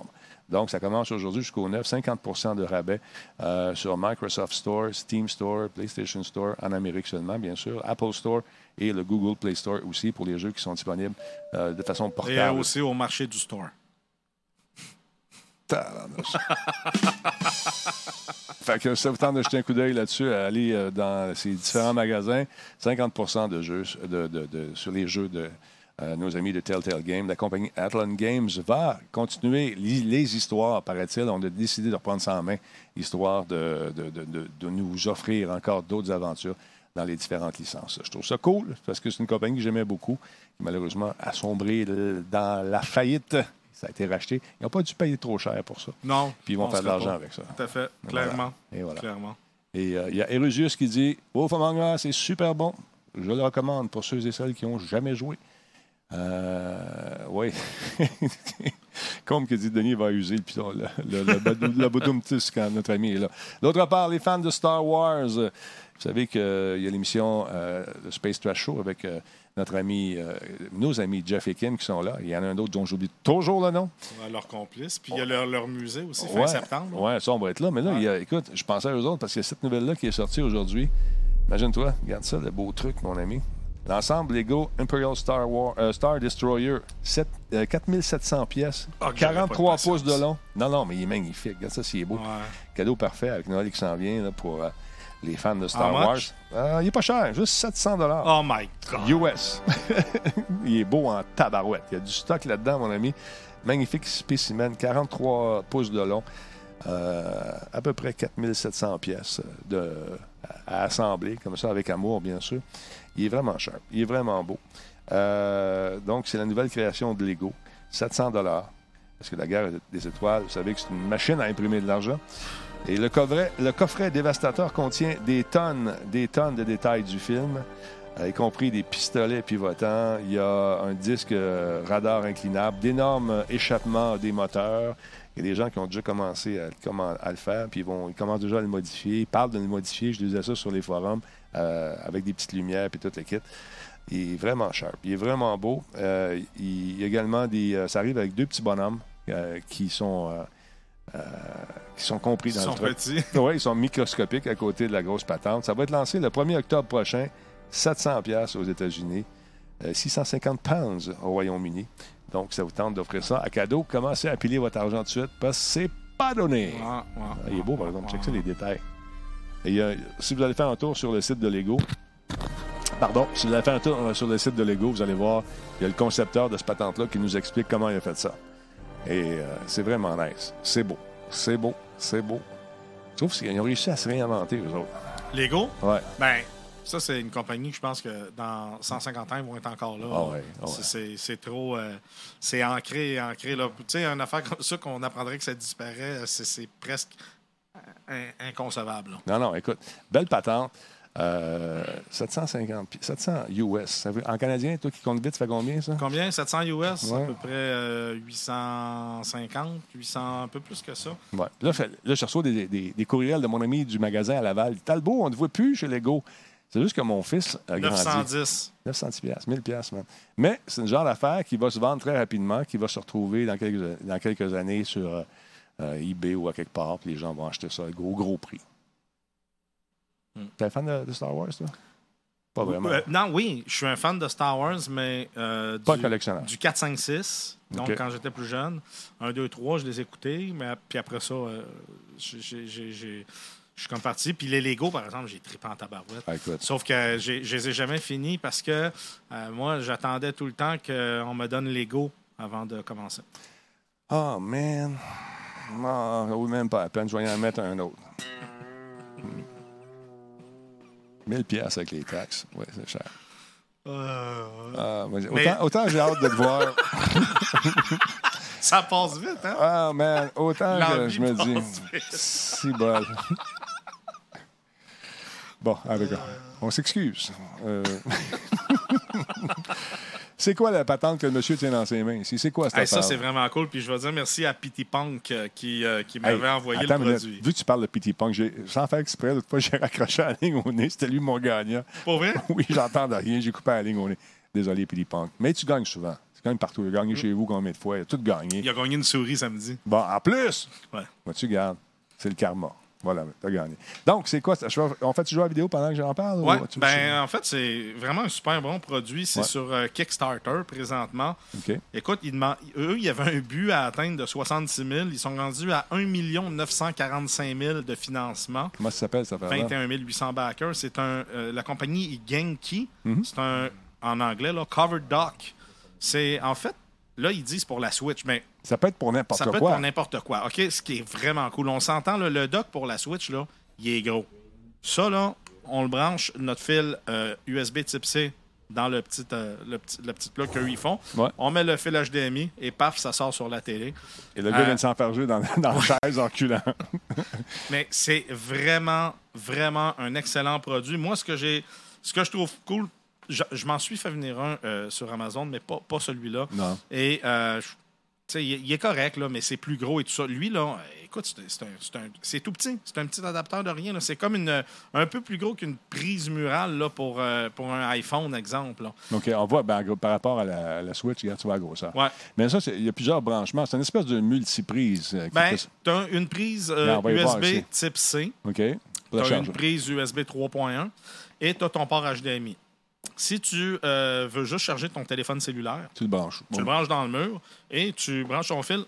Donc, ça commence aujourd'hui jusqu'au neuf, cinquante pour cent de rabais euh, sur Microsoft Store, Steam Store, PlayStation Store, en Amérique seulement, bien sûr, Apple Store et le Google Play Store aussi pour les jeux qui sont disponibles euh, de façon portable. Et aussi au marché du Store. Fait que ça vous tente de jeter un coup d'œil là-dessus, aller euh, dans ces différents magasins, cinquante pour cent de jeux de, de, de, sur les jeux de euh, nos amis de Telltale Games. La compagnie Athlon Games va continuer les, les histoires, paraît-il. On a décidé de reprendre ça en main, histoire de, de, de, de, de nous offrir encore d'autres aventures dans les différentes licences. Je trouve ça cool, parce que c'est une compagnie que j'aimais beaucoup, qui malheureusement a sombré dans la faillite. Ça a été racheté. Ils n'ont pas dû payer trop cher pour ça. Non. Puis ils vont faire de l'argent avec ça. Tout à fait. Clairement. Voilà. Et voilà. Clairement. Et il euh, y a Erusius qui dit Wolf Among Us, c'est super bon. Je le recommande pour ceux et celles qui n'ont jamais joué. Euh, oui. Comme que dit Denis va user le piton, le, le, le, le boudoum-tus quand notre ami est là. D'autre part, les fans de Star Wars. Vous savez qu'il euh, y a l'émission euh, le Space Trash Show avec euh, notre ami, euh, nos amis Jeff et Kim qui sont là. Il y en a un autre dont j'oublie toujours le nom. Ouais, leur complice. Puis il y a leur, leur musée aussi, fin ouais, septembre. Oui, ça, on va être là. Mais là, ouais. il y a, écoute, je pensais à eux autres parce qu'il y a cette nouvelle-là qui est sortie aujourd'hui. Imagine-toi, regarde ça, le beau truc, mon ami. L'ensemble Lego Imperial Star, War, euh, Star Destroyer, euh, quatre mille sept cents pièces, oh, quarante-trois pouces de long. Non, non, mais il est magnifique. Regarde ça, c'est beau. Ouais. Cadeau parfait avec Noël qui s'en vient là, pour... Euh, les fans de Star Wars. Euh, il n'est pas cher, juste sept cents dollars. Oh my God! U S. Il est beau en tabarouette. Il y a du stock là-dedans, mon ami. Magnifique spécimen, quarante-trois pouces de long. Euh, à peu près quatre mille sept cents pièces de, à, à assembler, comme ça, avec amour, bien sûr. Il est vraiment cher. Il est vraiment beau. Euh, donc, c'est la nouvelle création de Lego. sept cents dollars. Parce que la guerre des étoiles, vous savez que c'est une machine à imprimer de l'argent. Et le coffret, le coffret dévastateur contient des tonnes, des tonnes de détails du film, euh, y compris des pistolets pivotants. Il y a un disque euh, radar inclinable, d'énormes échappements des moteurs. Il y a des gens qui ont déjà commencé à, à le faire, puis ils, vont, ils commencent déjà à le modifier. Ils parlent de le modifier. Je disais ça sur les forums, euh, avec des petites lumières et tout le kit. Il est vraiment sharp. Il est vraiment beau. Euh, il y a également des... Euh, ça arrive avec deux petits bonhommes euh, qui sont... Euh, Euh, qui sont compris dans ils le sont truc. petits. Oui, ils sont microscopiques à côté de la grosse patente. Ça va être lancé le premier octobre prochain, sept cents dollars aux États-Unis, euh, six cent cinquante pounds au Royaume-Uni. Donc, ça vous tente d'offrir ça à cadeau. Commencez à piler votre argent tout de suite parce que c'est pas donné. Ouais, ouais, Il est beau, par exemple. Check ça, les détails. Et, euh, si vous allez faire un tour sur le site de Lego, pardon, si vous allez faire un tour sur le site de Lego, vous allez voir, il y a le concepteur de ce patente-là qui nous explique comment il a fait ça. Et euh, c'est vraiment nice. C'est beau. C'est beau. C'est beau. Je trouve qu'ils ont réussi à se réinventer, eux autres. Lego? Ouais. Ben, ça, c'est une compagnie que je pense que dans cent cinquante ans, ils vont être encore là. Ah ouais, ah ouais. C'est, c'est, c'est trop... Euh, c'est ancré, ancré. Là. Tu sais, une affaire comme ça qu'on apprendrait que ça disparaît, c'est, c'est presque in- inconcevable. Là. Non, non, écoute. Belle patente. Euh, sept cent cinquante, sept cents U S. Ça veut, en canadien, toi qui comptes vite, ça fait combien, ça? Combien? sept cents U S? Ouais. À peu près euh, huit cent cinquante, huit cents, un peu plus que ça. Ouais. Là, fait, là, je reçois des, des, des courriels de mon ami du magasin à Laval. Talbot, on ne te voit plus chez Lego. C'est juste que mon fils a grandi. neuf cent dix. neuf cent dix dollars, mille dollars, man. Mais c'est une genre d'affaire qui va se vendre très rapidement, qui va se retrouver dans quelques, dans quelques années sur euh, eBay ou à quelque part, puis les gens vont acheter ça à gros, gros prix. Hmm. T'es un fan de, de Star Wars, toi? Pas vraiment. Euh, non, oui, je suis un fan de Star Wars, mais euh, pas du, collectionneur. Du quatre, cinq, six. Donc, okay. quand j'étais plus jeune, un, deux, trois, je les écoutais, mais puis après ça, euh, j'ai, j'ai, j'ai, je suis comme parti. Puis les Lego, par exemple, j'ai trippé en tabarouette. Ah, sauf que j'ai, je les ai jamais finis parce que euh, moi, j'attendais tout le temps qu'on me donne Lego avant de commencer. Oh, man. Non, oh, même pas à peine. Je vais y en mettre un autre. mille dollars avec les taxes. Oui, c'est cher. Euh... Ah, mais mais... Autant, autant j'ai hâte de te voir. Ça passe vite, hein? Ah, man. Autant L'envie que je me dis. Si bol. Bon, avec, euh... on s'excuse. Euh... C'est quoi la patente que le monsieur tient dans ses mains ici? C'est quoi cette hey, affaire? Ça, c'est vraiment cool. Puis je veux dire merci à P T Punk euh, qui, euh, qui m'avait hey, envoyé attends, le produit. Vu que tu parles de P T Punk, j'ai, sans faire exprès, l'autre fois, j'ai raccroché la ligne au nez. C'était lui mon gagnant. Pour vrai? Oui, j'entends de rien. J'ai coupé la ligne au nez. Désolé, P T Punk. Mais tu gagnes souvent. C'est quand même partout. Il a gagné chez vous combien de fois? Il a tout gagné. Il a gagné une souris samedi. Bon, en plus! Ouais. Moi, tu gardes. C'est le karma. Voilà, t'as gagné. Donc, c'est quoi? En fait, tu joues à la vidéo pendant que j'en parle? Oui, ou ben, en fait, c'est vraiment un super bon produit. C'est ouais. sur euh, Kickstarter présentement. OK. Écoute, ils demandent, eux, il y avait un but à atteindre de soixante-six mille. Ils sont rendus à un million neuf cent quarante-cinq mille de financement. Comment ça s'appelle, ça? vingt et un mille huit cents backers. C'est un, euh, la compagnie est Genki. Mm-hmm. C'est un, en anglais, là, Covered Dock. C'est, en fait, là, ils disent pour la Switch, mais ça peut être pour n'importe quoi. Ça peut être pour n'importe quoi. OK, ce qui est vraiment cool. On s'entend, là, le dock pour la Switch, là, il est gros. Ça, là, on le branche, notre fil euh, U S B type C dans le petit, euh, le petit, le petit plug qu'eux ils font. Ouais. On met le fil H D M I et paf, ça sort sur la télé. Et le gars euh... vient de s'enfarger dans, dans la chaise en reculant. Mais c'est vraiment, vraiment un excellent produit. Moi, ce que j'ai, ce que je trouve cool, je, je m'en suis fait venir un euh, sur Amazon, mais pas, pas celui-là. Non. Et euh, je, Il, il est correct, là, mais c'est plus gros et tout ça. Lui, là, écoute, c'est, c'est, un, c'est, un, c'est tout petit. C'est un petit adapteur de rien. Là. C'est comme une, un peu plus gros qu'une prise murale là, pour, euh, pour un iPhone, exemple. Là. OK, on voit ben, par rapport à la, à la Switch, regarde, tu vois la grosseur. Ouais. Mais ça, il y a plusieurs branchements. C'est une espèce de multiprise. Euh, ben, fait... tu as une prise euh, U S B type C. OK. Tu as une prise U S B trois point un et tu as ton port H D M I. Si tu euh, veux juste charger ton téléphone cellulaire, tu le branches. Tu bon. le branches dans le mur et tu branches ton fil.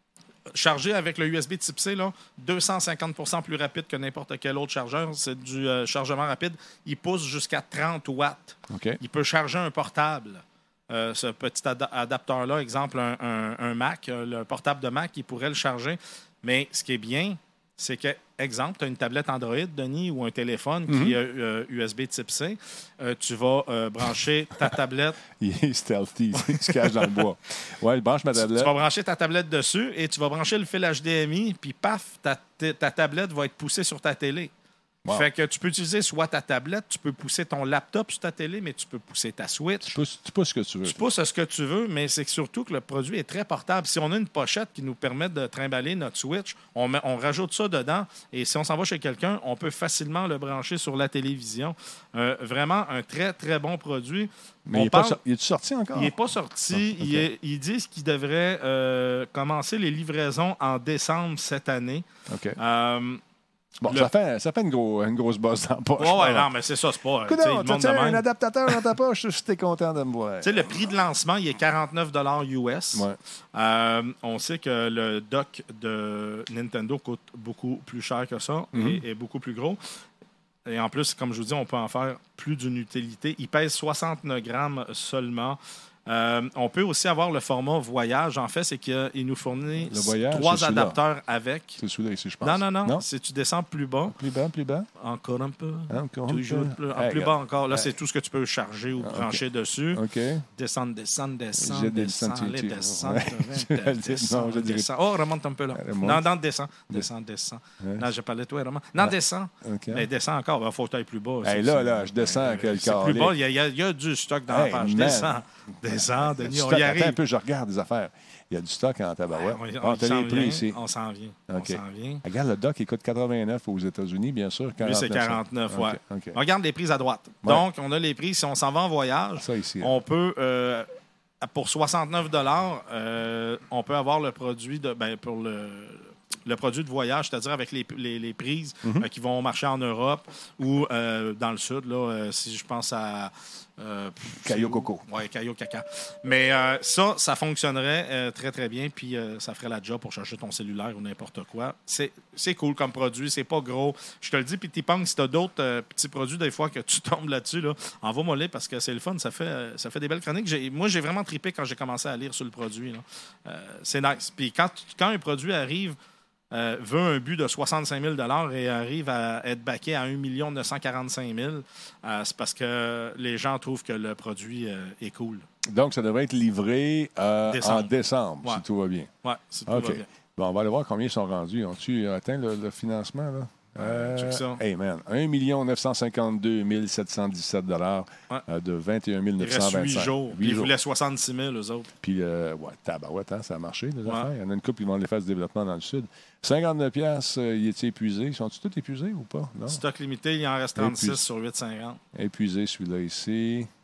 Chargé avec le U S B type C, là, deux cent cinquante pour cent plus rapide que n'importe quel autre chargeur. C'est du euh, chargement rapide. Il pousse jusqu'à trente watts. Okay. Il peut charger un portable. Euh, ce petit ad- adapteur-là, exemple, un, un, un Mac, le portable de Mac, il pourrait le charger. Mais ce qui est bien, c'est que, exemple, tu as une tablette Android, Denis, ou un téléphone mm-hmm. qui a euh, U S B type C. Euh, tu vas euh, brancher ta tablette. Il est stealthy, il se cache dans le bois. Ouais, il branche ma tablette. Tu, tu vas brancher ta tablette dessus et tu vas brancher le fil H D M I, puis paf, ta, ta, ta tablette va être poussée sur ta télé. Wow. Fait que tu peux utiliser soit ta tablette, tu peux pousser ton laptop sur ta télé, mais tu peux pousser ta Switch. Tu pousses, tu pousses ce que tu veux. Tu pousses ce que tu veux, mais c'est surtout que le produit est très portable. Si on a une pochette qui nous permet de trimballer notre Switch, on, met, on rajoute ça dedans et si on s'en va chez quelqu'un, on peut facilement le brancher sur la télévision. Euh, vraiment un très, très bon produit. Mais on il est, parle... pas, il est sorti encore? Il n'est pas sorti. Ah, okay. il est, ils disent qu'ils devraient euh, commencer les livraisons en décembre cette année. OK. Euh, Bon, le... ça, fait, ça fait une, gros, une grosse bosse dans la poche. Oui, ouais, non, mais c'est ça, c'est pas. Tu as un adaptateur dans ta poche, je suis content de me voir. Tu sais, le prix de lancement, il est quarante-neuf dollars U S. Ouais. Euh, on sait que le dock de Nintendo coûte beaucoup plus cher que ça mm-hmm. et est beaucoup plus gros. Et en plus, comme je vous dis, on peut en faire plus d'une utilité. Il pèse soixante-neuf grammes seulement. Euh, on peut aussi avoir le format voyage. En fait, c'est qu'il nous fournit voyage, trois adapteurs avec. C'est celui-là ici, je pense. Non, non, non, non. Si tu descends plus bas. Plus bas, plus bas. Encore un peu. Encore Toujours un peu. Plus, en hey, plus bas encore. Là, hey. C'est tout ce que tu peux charger ou brancher okay. dessus. OK. Descendre, descendre, descendre, J'ai descendre, descendre, descendre, ouais. descendre, non, je dirais... descendre. Oh, remonte un peu là. Remonte. Non, non, descends. Descends, descends. Ouais. Non, je parlais de toi, remonte. Non, descends. Okay. Mais descends encore. Il faut que tu ailles plus bas. Hey, là, là, je descends quelque C'est plus bas. Il y, a, il y a du stock dans hey, la page. Man. Descends. Descends, Denis. On y arrive. Attends un peu, je regarde des affaires. Il y a du stock en tabarouette. Ouais, on, on, on, t'as les prix ici. On s'en vient. Okay. On s'en vient. Regarde, le dock, il coûte quatre-vingt-neuf aux États-Unis, bien sûr. Lui, c'est quarante-neuf, oui. Okay. Okay. On regarde les prix à droite. Ouais. Donc, on a les prix. Si on s'en va en voyage, ça ici, on peut, euh, pour soixante-neuf dollars, euh, on peut avoir le produit de, ben, pour le... le produit de voyage, c'est-à-dire avec les, les, les prises mm-hmm. euh, qui vont marcher en Europe ou euh, dans le Sud, là, euh, si je pense à... Euh, Caillou Coco. Oui, Caillou Caca. Mais euh, ça, ça fonctionnerait euh, très, très bien, puis euh, ça ferait la job pour chercher ton cellulaire ou n'importe quoi. C'est, c'est cool comme produit, c'est pas gros. Je te le dis, puis t'y penses, si t'as d'autres euh, petits produits, des fois, que tu tombes là-dessus, là, envoie-moi les parce que c'est le fun, ça fait, euh, ça fait des belles chroniques. J'ai, moi, j'ai vraiment trippé quand j'ai commencé à lire sur le produit. Là. Euh, c'est nice. Puis quand, quand un produit arrive, Euh, veut un but de soixante-cinq mille dollars et arrive à être backé à un million neuf cent quarante-cinq mille, euh, c'est parce que les gens trouvent que le produit euh, est cool. Donc, ça devrait être livré euh, décembre. en décembre, ouais. si tout va bien. Oui, si tout okay. va bien. Bon, on va aller voir combien ils sont rendus. Ont-ils atteint le, le financement, là? Euh, check ça. Hey man, un million neuf cent cinquante-deux mille sept cent dix-sept dollars ouais. euh, de vingt et un mille neuf cent vingt-cinq. Il reste huit jours. Puis ils voulaient soixante-six mille, eux autres. Puis, euh, ouais, tabarouette, hein, ça a marché, les ouais. affaires. Il y en a une couple qui vont les faire du développement dans le Sud. cinquante-neuf piastres, euh, il est épuisé. Sont-ils tous épuisés ou pas? Non? Stock limité, il en reste trente-six Épuisé. sur huit cent cinquante. Épuisé, celui-là ici.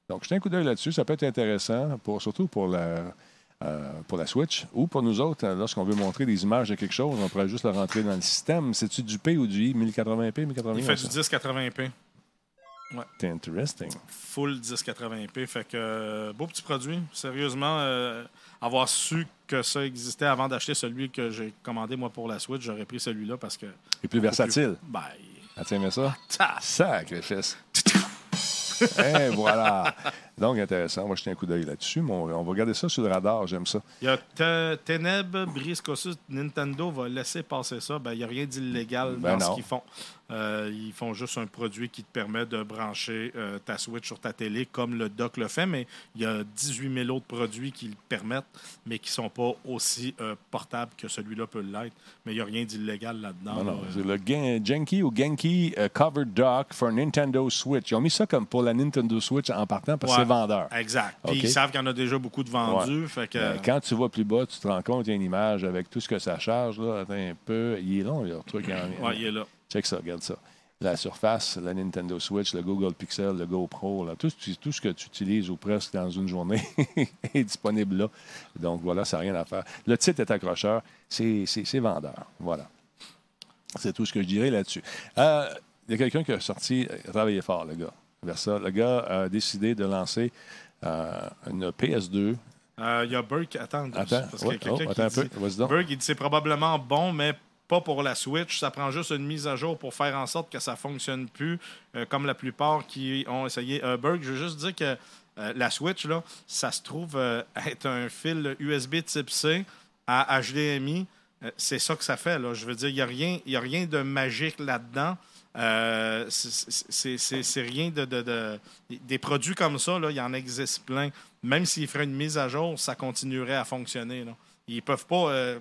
Donc, jetez un coup d'œil là-dessus. Ça peut être intéressant, pour, surtout pour la, euh, pour la Switch ou pour nous autres. Lorsqu'on veut montrer des images de quelque chose, on pourrait juste le rentrer dans le système. C'est-tu du P ou du I? mille quatre-vingts p, mille quatre-vingts? Il fait du dix quatre-vingts p. Ouais. C'est interesting. Full dix quatre-vingts p. Fait que euh, beau petit produit. Sérieusement, euh, avoir su que ça existait avant d'acheter celui que j'ai commandé moi pour la Switch, j'aurais pris celui-là parce que. Et plus versatile. Plus... Ben. As-tu aimé ça? Ah, Sacrifice. Et voilà. Donc, intéressant. On va jeter un coup d'œil là-dessus. Mais on, on va regarder ça sur le radar. J'aime ça. Il y a T- Ténèbres, Briscosus, Nintendo va laisser passer ça. Ben, il n'y a rien d'illégal Ben dans non. ce qu'ils font. Euh, ils font juste un produit qui te permet de brancher euh, ta Switch sur ta télé comme le dock le fait, mais il y a dix-huit mille autres produits qui le permettent, mais qui ne sont pas aussi euh, portables que celui-là peut l'être. Mais il n'y a rien d'illégal là-dedans. Non, non. là. C'est le Gen- Genki ou Genki uh, Covered Dock for Nintendo Switch. Ils ont mis ça comme pour la Nintendo Switch en partant parce que Ouais, c'est vendeur. Exact. Puis OK. ils savent qu'il y en a déjà beaucoup de vendus. Ouais. Fait que, Euh, quand tu vas plus bas, tu te rends compte, il y a une image avec tout ce que ça charge. Là. Attends un peu. Il est long, le truc. En... ouais, il est là. Check ça, regarde ça. La Surface, la Nintendo Switch, le Google Pixel, le GoPro, là, tout, tout ce que tu utilises ou presque dans une journée est disponible là. Donc voilà, ça n'a rien à faire. Le titre est accrocheur, c'est, c'est, c'est vendeur. Voilà. C'est tout ce que je dirais là-dessus. Euh, il y a quelqu'un qui a sorti, il a travaillé fort, le gars, vers ça. Le gars a décidé de lancer euh, une P S deux. Euh, Il y a Burke. Attends, Attends, parce qu'il y ouais, a quelqu'un oh, qui attends un dit... peu, vas-y donc. Burke, il dit c'est probablement bon, mais pas pour la Switch. Ça prend juste une mise à jour pour faire en sorte que ça ne fonctionne plus, euh, comme la plupart qui ont essayé. Euh, Burke, je veux juste dire que euh, la Switch, là, ça se trouve euh, être un fil U S B type C à H D M I. Euh, c'est ça que ça fait. Là. Je veux dire, il n'y a, rien- il y a rien de magique là-dedans. Euh, c'est, c'est, c'est, c'est rien de, de, de... Des produits comme ça, là, il y en existe plein. Même s'ils feraient une mise à jour, ça continuerait à fonctionner. Là. Ils peuvent pas... euh,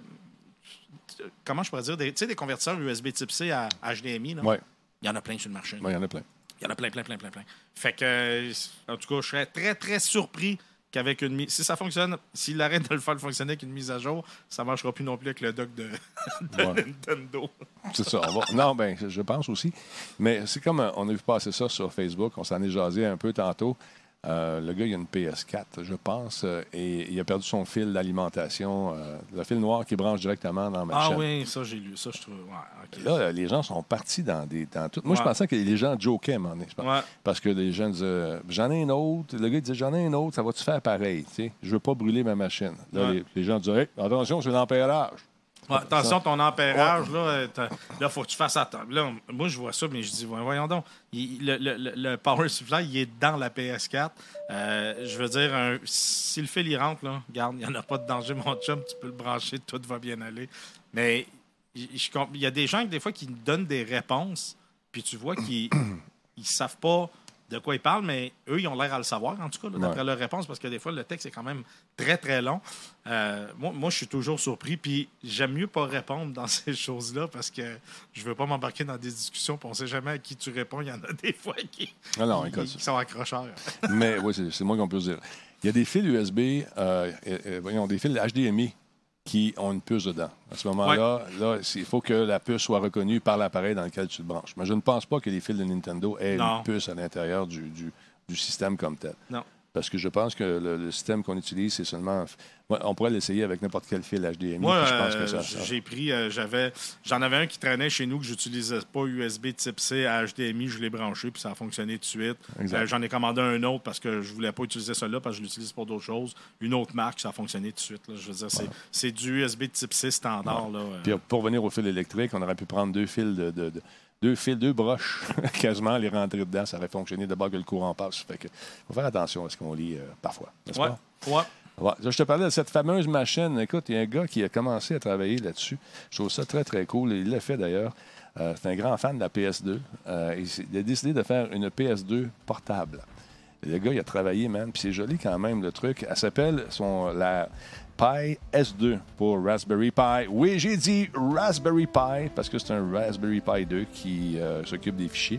Comment je pourrais dire? Tu sais, des convertisseurs U S B type C à H D M I, là, Oui, il y en a plein sur le marché. il y en a plein. Il y en a plein, plein, plein, plein, plein. Fait que, euh, en tout cas, je serais très, très surpris qu'avec une mise... Si ça fonctionne, s'il arrête de le faire fonctionner avec une mise à jour, ça ne marchera plus non plus avec le dock de, de Ouais. Nintendo. C'est ça. On va... Non, ben, je pense aussi. Mais c'est comme euh, on a vu passer ça sur Facebook. On s'en est jasé un peu tantôt. Euh, le gars, il a une P S quatre, je pense, euh, et il a perdu son fil d'alimentation, euh, le fil noir qui branche directement dans ma Ah chaîne. oui, ça, j'ai lu. Ça, je trouve... Ouais, OK. Là, les gens sont partis dans des dans tout. Moi, je Ouais. pensais que les gens jokaient à un moment donné. Je pense. Ouais. Parce que les gens disaient j'en ai une autre. Le gars disait j'en ai une autre, ça va-tu faire pareil? Tu sais, je veux pas brûler ma machine. Là, Ouais. les, les gens disaient hey, attention, c'est l'ampérage. Ouais, attention, ton ampérage, là, il faut que tu fasses attention. Là, moi, je vois ça, mais je dis, voyons donc, il- le, le- le- le power supply, il est dans la P S quatre. Euh, je veux dire, un- si le fil, il rentre, là, regarde, il n'y en a pas de danger, mon chum, tu peux le brancher, tout va bien aller. Mais je- je comp- il y a des gens, des fois, qui donnent des réponses, puis tu vois qu'ils ne savent pas de quoi ils parlent, mais eux, ils ont l'air à le savoir, en tout cas, là, d'après Ouais. leur réponse, parce que des fois, le texte est quand même très, très long. Euh, moi, moi, je suis toujours surpris, puis j'aime mieux pas répondre dans ces choses-là, parce que je veux pas m'embarquer dans des discussions, puis on sait jamais à qui tu réponds. Il y en a des fois qui, Non, non, qui- écoute. qui sont accrocheurs. Mais oui, c'est, c'est moi qu'on peut se dire. Il y a des fils U S B, euh, euh, euh, voyons, des fils H D M I qui ont une puce dedans. À ce moment-là, là, c'est- il faut que la puce soit reconnue par l'appareil dans lequel tu te branches. Mais je ne pense pas que les fils de Nintendo aient Non. une puce à l'intérieur du, du, du système comme tel. Non. Parce que je pense que le, le système qu'on utilise, c'est seulement... Ouais, on pourrait l'essayer avec n'importe quel fil H D M I. Moi, puis je pense euh, que ça, ça- j'ai pris, euh, j'avais, j'en avais un qui traînait chez nous que j'utilisais pas U S B type C à H D M I, je l'ai branché puis ça a fonctionné tout de suite. Exact. Euh, j'en ai commandé un autre parce que je voulais pas utiliser celui-là parce que je l'utilise pour d'autres choses. Une autre marque, ça a fonctionné tout de suite. Là. Je veux dire, c'est, c'est du U S B type C standard. Là, euh. Puis pour revenir au fil électrique, on aurait pu prendre deux fils de... de- de- deux fils, deux broches, quasiment les rentrer dedans, ça aurait fonctionné d'abord que le courant passe. Fait que faut faire attention à ce qu'on lit euh, parfois, n'est-ce Ouais. pas? Ouais. Ouais. Là, je te parlais de cette fameuse machine. Écoute, il y a un gars qui a commencé à travailler là-dessus. Je trouve ça très, très cool. Il l'a fait d'ailleurs. Euh, c'est un grand fan de la P S deux. Euh, il, s'est- il a décidé de faire une P S deux portable. Et le gars, il a travaillé, man. Puis c'est joli quand même, le truc. Elle s'appelle son, la Pi S deux pour Raspberry Pi. Oui, j'ai dit Raspberry Pi parce que c'est un Raspberry Pi deux qui euh, s'occupe des fichiers.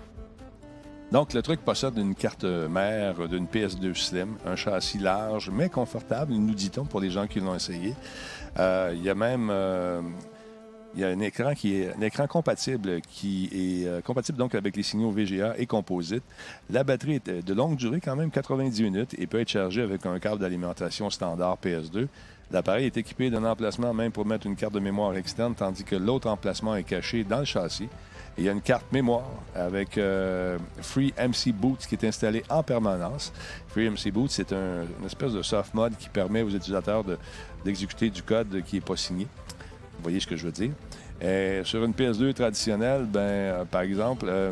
Donc, le truc possède une carte mère d'une P S deux Slim, un châssis large mais confortable, nous dit-on, pour les gens qui l'ont essayé. Euh, il y a même euh, il y a un écran qui est un écran compatible qui est euh, compatible donc avec les signaux V G A et composite. La batterie est de longue durée, quand même quatre-vingt-dix minutes, et peut être chargée avec un câble d'alimentation standard P S deux. L'appareil est équipé d'un emplacement même pour mettre une carte de mémoire externe, tandis que l'autre emplacement est caché dans le châssis. Et il y a une carte mémoire avec euh, FreeMC Boot qui est installée en permanence. FreeMC Boot, c'est un, une espèce de soft mode qui permet aux utilisateurs de, d'exécuter du code qui n'est pas signé. Vous voyez ce que je veux dire? Et sur une P S deux traditionnelle, ben, euh, par exemple, euh,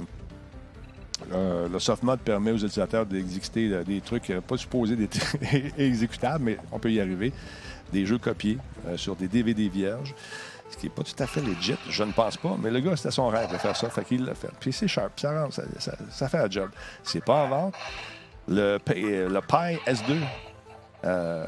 euh, le soft mode permet aux utilisateurs d'exécuter euh, des trucs euh, pas supposés d'être exécutables, mais on peut y arriver. Des jeux copiés euh, sur des D V D vierges, ce qui n'est pas tout à fait legit, je ne pense pas, mais le gars, c'était son rêve de faire ça, fait qu'il l'a fait. Puis c'est sharp, ça, ça, ça, ça fait la job. C'est pas en vente. Le, le Pi S deux euh,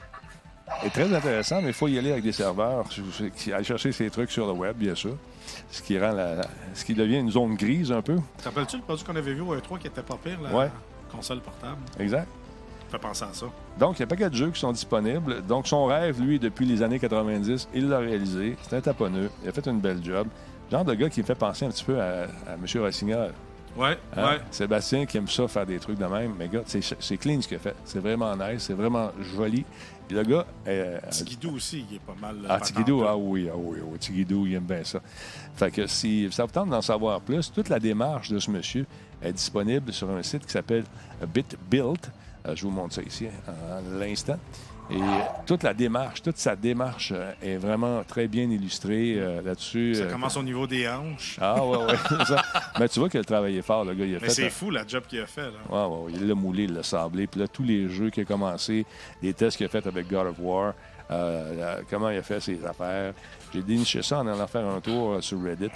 est très intéressant, mais il faut y aller avec des serveurs, aller chercher ces trucs sur le web, bien sûr, ce qui rend la, ce qui devient une zone grise un peu. Te rappelles-tu le produit qu'on avait vu au E trois qui était pas pire, la ouais. console portable? Exact. Ça fait penser à ça. Donc, il y a un paquet de jeux qui sont disponibles. Donc, son rêve, lui, depuis les années quatre-vingt-dix, il l'a réalisé. C'est un taponneux. Il a fait une belle job. Genre de gars qui me fait penser un petit peu à, à M. Rossignol. Ouais, hein? ouais. Sébastien qui aime ça, faire des trucs de même. Mais gars, c'est, c'est clean ce qu'il a fait. C'est vraiment nice. C'est vraiment joli. Puis le gars... Euh, Tigidou aussi, il est pas mal... Ah, Tigidou, ah oui, ah oui, oui. Tigidou, il aime bien ça. Fait que si ça vous tente d'en savoir plus, toute la démarche de ce monsieur est disponible sur un site qui s'appelle BitBuilt. Je vous montre ça ici à l'instant. Et toute la démarche, toute sa démarche est vraiment très bien illustrée euh, là-dessus. Ça commence au niveau des hanches. Ah, ouais, ouais. C'est ça. Mais tu vois qu'il a travaillé fort, le gars. Il a Mais fait, c'est fou, la job qu'il a fait. Là. Ouais, ouais, il l'a moulé, il l'a sablé. Puis là, tous les jeux qu'il a commencé, les tests qu'il a fait avec God of War, euh, là, comment il a fait ses affaires. J'ai déniché ça en allant faire un tour euh, sur Reddit.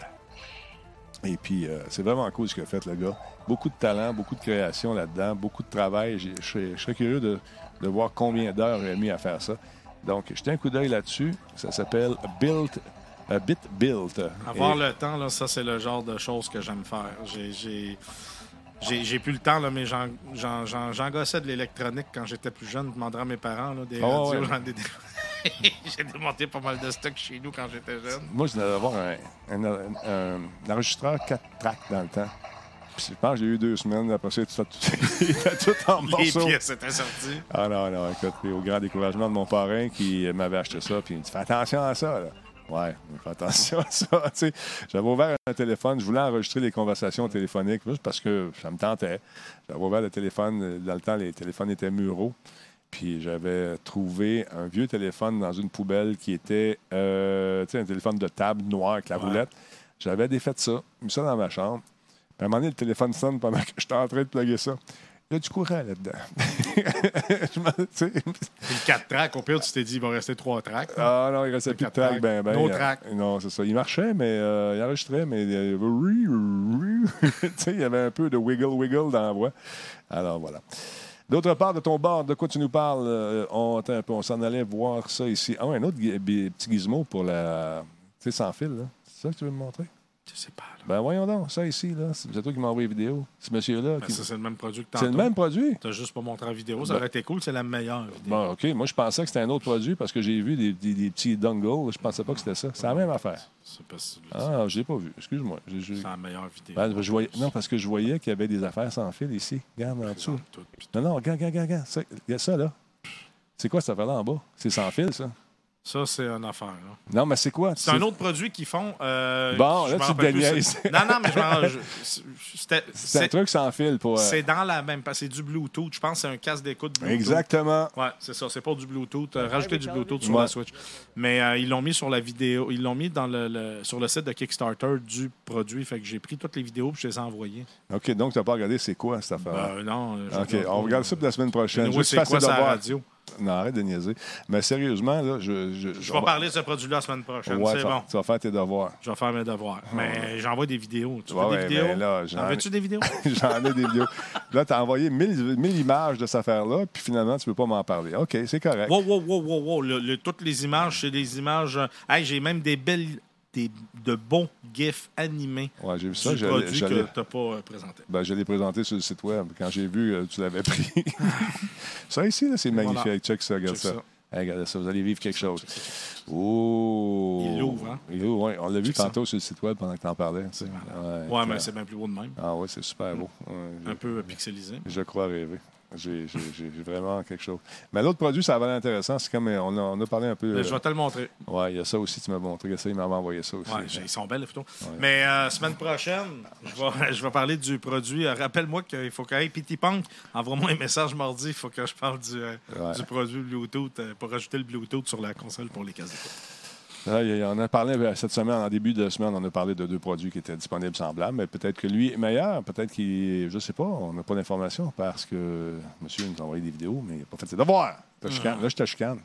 Et puis, euh, c'est vraiment cool ce qu'il a fait, le gars. Beaucoup de talent, beaucoup de création là-dedans, beaucoup de travail. Je serais, serais curieux de, de voir combien d'heures il a mis à faire ça. Donc, jetez un coup d'œil là-dessus. Ça s'appelle Built, uh, BitBuilt. Avoir Et... le temps, là, ça, c'est le genre de choses que j'aime faire. J'ai, j'ai, j'ai, j'ai plus le temps, là, mais j'en, j'en, j'en, j'en gossais de l'électronique quand j'étais plus jeune. Je demanderais à mes parents, là, des oh, radios. ouais. J'en ai... J'ai démonté pas mal de stock chez nous quand j'étais jeune. Moi, je devais avoir un, un, un, un enregistreur quatre tracks dans le temps. Puis je pense que j'ai eu deux semaines. Après ça, tout, tout, tout en morceaux. Les pièces étaient sorties. Ah non, non, écoute, au grand découragement de mon parrain qui m'avait acheté ça, puis il me dit « Fais attention à ça, là. » Ouais, fais attention à ça. Tu sais, j'avais ouvert un téléphone, je voulais enregistrer les conversations téléphoniques juste parce que ça me tentait. J'avais ouvert le téléphone, dans le temps, les téléphones étaient muraux. Puis j'avais trouvé un vieux téléphone dans une poubelle qui était euh, tu sais, un téléphone de table noir avec la ouais. roulette. J'avais défait ça, mis ça dans ma chambre. Puis à un moment donné, le téléphone sonne pendant que j'étais en train de plugger ça. Il y a du courant là-dedans. Je me, le quatre tracks, au pire, tu t'es dit, il va rester trois tracks. Là. Ah non, il restait plus de tracks. Ben, ben, no track. Euh, non, c'est ça. Il marchait, mais euh, il enregistrait, mais euh, il y avait un peu de wiggle-wiggle dans la voix. Alors voilà. D'autre part, de ton bord, de quoi tu nous parles? Euh, on, attends un peu, on s'en allait voir ça ici. Ah oui, un autre gu- petit gizmo pour la... Tu sais, sans fil, là. C'est ça que tu veux me montrer? Je sais pas, là. Ben voyons donc, ça ici, là. C'est toi qui m'as envoyé la vidéo. Ce monsieur-là. Ben, qui... ça, c'est le même produit que tantôt. C'est le même produit? T'as juste pas montré la vidéo. Ça ben... aurait été cool, c'est la meilleure vidéo. Bon, OK. Moi, je pensais que c'était un autre produit parce que j'ai vu des, des, des petits dongles. Je pensais pas que c'était ça. C'est la même affaire. C'est pas si ah, je l'ai pas vu. Excuse-moi. J'ai, j'ai... C'est la meilleure vidéo. Ben, je voyais... Non, parce que je voyais qu'il y avait des affaires sans fil ici. Regarde en dessous. Tout, non, non, regarde, regarde, regarde. Ça, il y a ça, là. C'est quoi cette affaire-là en bas? C'est sans fil, ça? Ça, c'est une affaire. Là. Non, mais c'est quoi? C'est, c'est un autre produit qu'ils font. Euh, bon, là, tu te déniaises. Non, non, mais je m'en... Je, c'était, c'est, c'est un truc sans fil pour... Euh... C'est dans la même... C'est du Bluetooth. Je pense que c'est un casque d'écoute Bluetooth. Exactement. Ouais, c'est ça. C'est pas du Bluetooth. Euh, rajouter du Bluetooth sur ouais. la Switch. Mais euh, ils l'ont mis sur la vidéo... Ils l'ont mis dans le, le, sur le site de Kickstarter du produit. Fait que j'ai pris toutes les vidéos et je les ai envoyées. OK, donc tu n'as pas regardé c'est quoi cette affaire? Ben, non. OK, on regarde ça pour la semaine prochaine. Oui, c'est quoi ça à la radio? Non, arrête de niaiser. Mais sérieusement, là, je... Je, je vais parler de ce produit-là la semaine prochaine. Ouais, c'est bon. Tu vas faire tes devoirs. Je vais faire mes devoirs. Mais ouais. j'envoie des vidéos. Tu ouais, veux ouais, des vidéos? Ben là, j'en... En veux-tu des vidéos? J'en ai des vidéos. Là, tu as envoyé mille, mille images de cette affaire-là, puis finalement, tu ne peux pas m'en parler. OK, c'est correct. Wow, wow, wow, wow, wow. Le, le, toutes les images, c'est des images... Hey, j'ai même des belles... Des, de bons gifs animés ouais, j'ai vu ça, du j'allais, produit j'allais... que tu n'as pas euh, présenté. Ben, je l'ai présenté sur le site web. Quand j'ai vu, euh, tu l'avais pris. Ça ici, là, c'est magnifique. Voilà. Check ça, regarde Check ça. ça. Hey, regardez ça, vous allez vivre quelque chose. Oh! Il l'ouvre, hein? Il l'ouvre, oui. On l'a vu C'est tantôt sur le site web pendant que tu en parlais. C'est ouais, ouais, mais c'est bien plus beau de même. Ah oui, c'est super beau. Ouais, Un peu pixelisé. Je crois rêver. J'ai, j'ai, j'ai vraiment quelque chose. Mais l'autre produit, ça va être intéressant. C'est comme on a, on a parlé un peu. Mais je vais te le montrer. Oui, il y a ça aussi, tu m'as montré. Ça, il m'avait envoyé ça aussi. Ouais, ils sont belles les photos. Ouais. Mais euh, semaine prochaine, je vais, je vais parler du produit. Rappelle-moi qu'il faut qu'il y ait P T Punk. Envoie-moi un message mardi. Il faut que je parle du, euh, ouais. du produit Bluetooth euh, pour rajouter le Bluetooth sur la console pour les casques d'écoute. Là, on a parlé cette semaine, en début de semaine, on a parlé de deux produits qui étaient disponibles semblables, mais peut-être que lui est meilleur, peut-être qu'il, je ne sais pas, on n'a pas d'informations parce que monsieur nous a envoyé des vidéos, mais il n'a pas fait ses devoirs. Mmh. Là, je te chicane.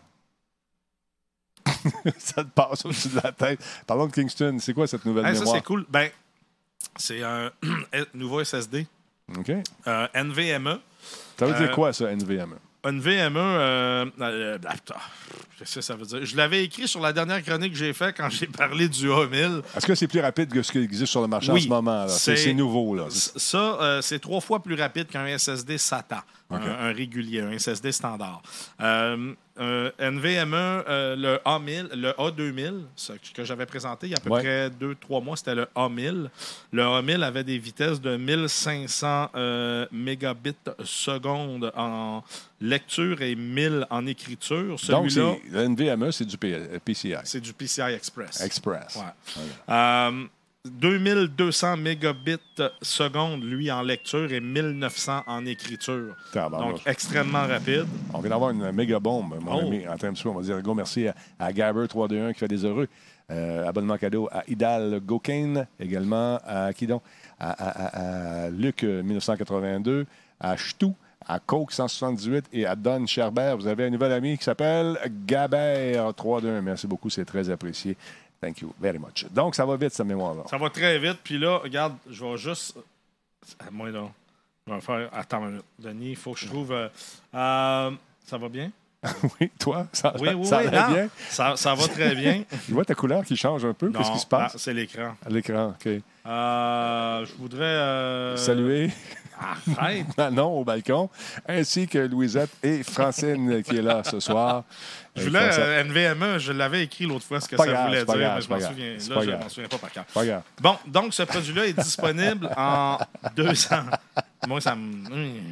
Ça te passe au-dessus de la tête. Parlons de Kingston, c'est quoi cette nouvelle hey, mémoire? Ça, c'est cool. Ben, c'est un nouveau S S D. OK. Euh, N V M E. Ça veut dire euh, quoi, ça, N V M E? N V M E, euh, euh, qu'est-ce que ça veut dire? Je l'avais écrit sur la dernière chronique que j'ai faite quand j'ai parlé du A mille. Est-ce que c'est plus rapide que ce qui existe sur le marché oui, en ce moment? Là? C'est, c'est nouveau. Là. Ça, euh, c'est trois fois plus rapide qu'un S S D SATA, okay. un, un régulier, un S S D standard. Euh, euh, N V M E, euh, le A mille, le A deux mille, ce que j'avais présenté il y a à peu ouais. près deux trois mois, c'était le A mille. Le A mille avait des vitesses de mille cinq cents euh, mégabits seconde en lecture et mille en écriture. Celui-là, donc, c'est, le N V M E, c'est du P C I. C'est du P C I Express. Express. Ouais. Okay. Euh, deux mille deux cents mégabits seconde, lui, en lecture et mille neuf cents en écriture. Tabarnak. Donc, extrêmement rapide. On vient d'avoir une méga bombe, mon oh. ami. En termes de on va dire un gros merci à, à Gabber trois deux un qui fait des heureux. Euh, abonnement cadeau à Idal Gokane, également à qui donc? À, à, à, à Luc dix-neuf cent quatre-vingt-deux, à Ch'tou, à Coke cent soixante-dix-huit et à Don Sherbert. Vous avez un nouvel ami qui s'appelle Gabber trois deux un. Merci beaucoup, c'est très apprécié. Thank you very much. Donc, ça va vite, cette mémoire-là. Ça va très vite. Puis là, regarde, je vais juste... Moi, là, je vais faire... Attends une minute. Denis, il faut que je trouve... Euh... Euh... Ça va bien? Oui, toi, ça, oui, oui, ça oui, va bien? Ça, ça va très bien. Tu vois ta couleur qui change un peu? Non, qu'est-ce qui se passe? Ah, c'est l'écran. À l'écran, OK. Euh, je voudrais... Euh... Saluer... Arrête! non, au balcon, ainsi que Louisette et Francine qui est là ce soir. Je voulais euh, N V M E, je l'avais écrit l'autre fois ce que ça grave, voulait dire, grave, mais je m'en souviens. Là, je ne m'en souviens pas par cœur. Pas grave. Bon, donc ce produit-là est disponible en deux ans. Moi, ça me.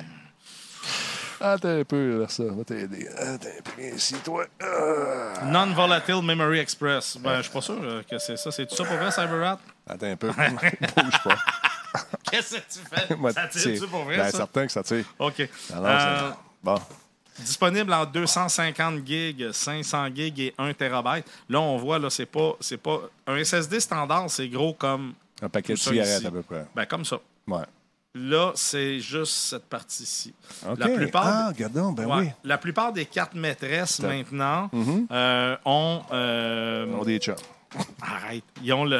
Attends un peu, là, ça va t'aider. Attends un peu, ici, toi. Uh... Non-volatile Memory Express. Ben, je suis pas sûr que c'est ça. C'est tout ça pour vrai, CyberRat? Attends un peu. Bouge pas. Qu'est-ce que tu fais? Moi, ça tire-tu pour vrai, ben, ça? certain que ça tire. OK. Alors, euh, bon. Disponible en deux cent cinquante gigs, cinq cents gigs et un térabyte. Là, on voit, là, c'est pas, c'est pas... Un S S D standard, c'est gros comme... Un paquet de cigarettes, à peu près. Ben, comme ça. Ouais. Là, c'est juste cette partie-ci. Okay. La plupart, ah, regardons, ben ouais, oui. La plupart des cartes maîtresses, T'as... maintenant, mm-hmm. euh, ont... Euh, ont des chats. Arrête. Ils ont le...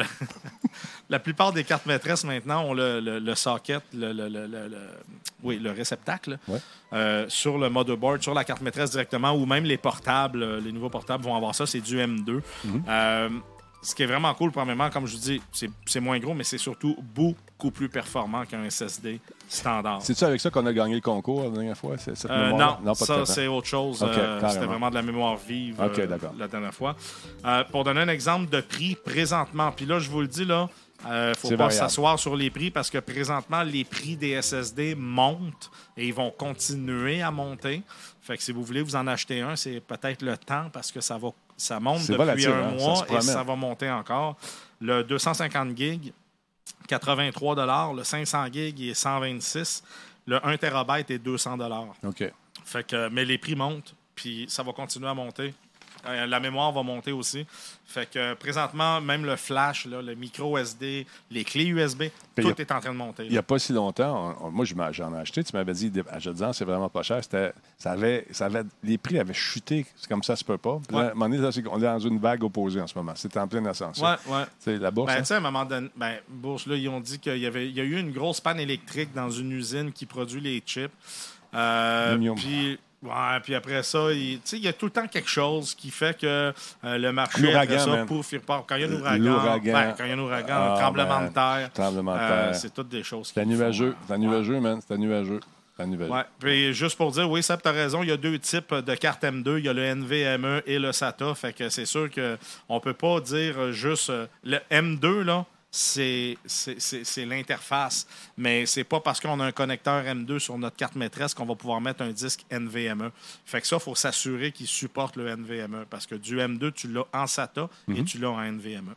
La plupart des cartes maîtresses, maintenant, ont le, le, le socket, le, le, le, le, oui, le réceptacle, ouais. euh, sur le motherboard, sur la carte maîtresse directement, ou même les portables, les nouveaux portables vont avoir ça, c'est du M deux. Mm-hmm. Euh, ce qui est vraiment cool, premièrement, comme je vous dis, c'est, c'est moins gros, mais c'est surtout beaucoup plus performant qu'un S S D standard. C'est-tu avec ça qu'on a gagné le concours la dernière fois? C'est cette euh, non, non pas ça, c'est autre chose. Okay, euh, c'était vraiment de la mémoire vive okay, euh, la dernière fois. Euh, pour donner un exemple de prix présentement, puis là, je vous le dis, là, il euh, ne faut c'est pas variable. S'asseoir sur les prix parce que présentement, les prix des S S D montent et ils vont continuer à monter. Fait que si vous voulez vous en acheter un, c'est peut-être le temps parce que ça va ça monte c'est depuis volatile, un hein? mois ça et ça va monter encore. Le deux cent cinquante gigs, quatre-vingt-trois dollars. Le cinq cents gigs est cent vingt-six. Le un térabyte est deux cents dollars. OK. Fait que, mais les prix montent, puis ça va continuer à monter. Euh, la mémoire va monter aussi. Fait que euh, présentement, même le flash, là, le micro S D, les clés U S B, puis tout a, est en train de monter. Il n'y a pas si longtemps, on, on, moi j'en ai acheté, tu m'avais dit à Jedian, c'est vraiment pas cher. C'était, ça avait, ça avait, les prix avaient chuté, c'est comme ça, ça se peut pas. Puis ouais. là, à un moment donné, là, c'est, on est dans une vague opposée en ce moment. C'est en pleine ascension. Ouais, ouais. C'est la bourse. Ben, hein? tu sais, à un moment donné, ben, bourse, là, ils ont dit qu'il y avait, il y a eu une grosse panne électrique dans une usine qui produit les chips. Euh, puis. Ouais, puis après ça, il, il y a tout le temps quelque chose qui fait que euh, le marché, l'ouragan, après ça, man. pouf, il repart. Quand il y a un ouragan, l'ouragan. Ben, quand il y a un ouragan, ah, un tremblement man. de terre, tremblement de terre. euh, c'est toutes des choses. C'est nuageux, c'est nuageux, man, c'est nuageux. la nouvelle. Ouais. Puis juste pour dire, oui, Seb, tu as raison, il y a deux types de cartes M deux. Il y a le N V M E et le SATA. Fait que c'est sûr qu'on ne peut pas dire juste... Le M deux, là, c'est, c'est, c'est, c'est l'interface. Mais c'est pas parce qu'on a un connecteur M deux sur notre carte maîtresse qu'on va pouvoir mettre un disque N V M E. Fait que ça, il faut s'assurer qu'il supporte le N V M E. Parce que du M deux, tu l'as en SATA mm-hmm. et tu l'as en N V M E.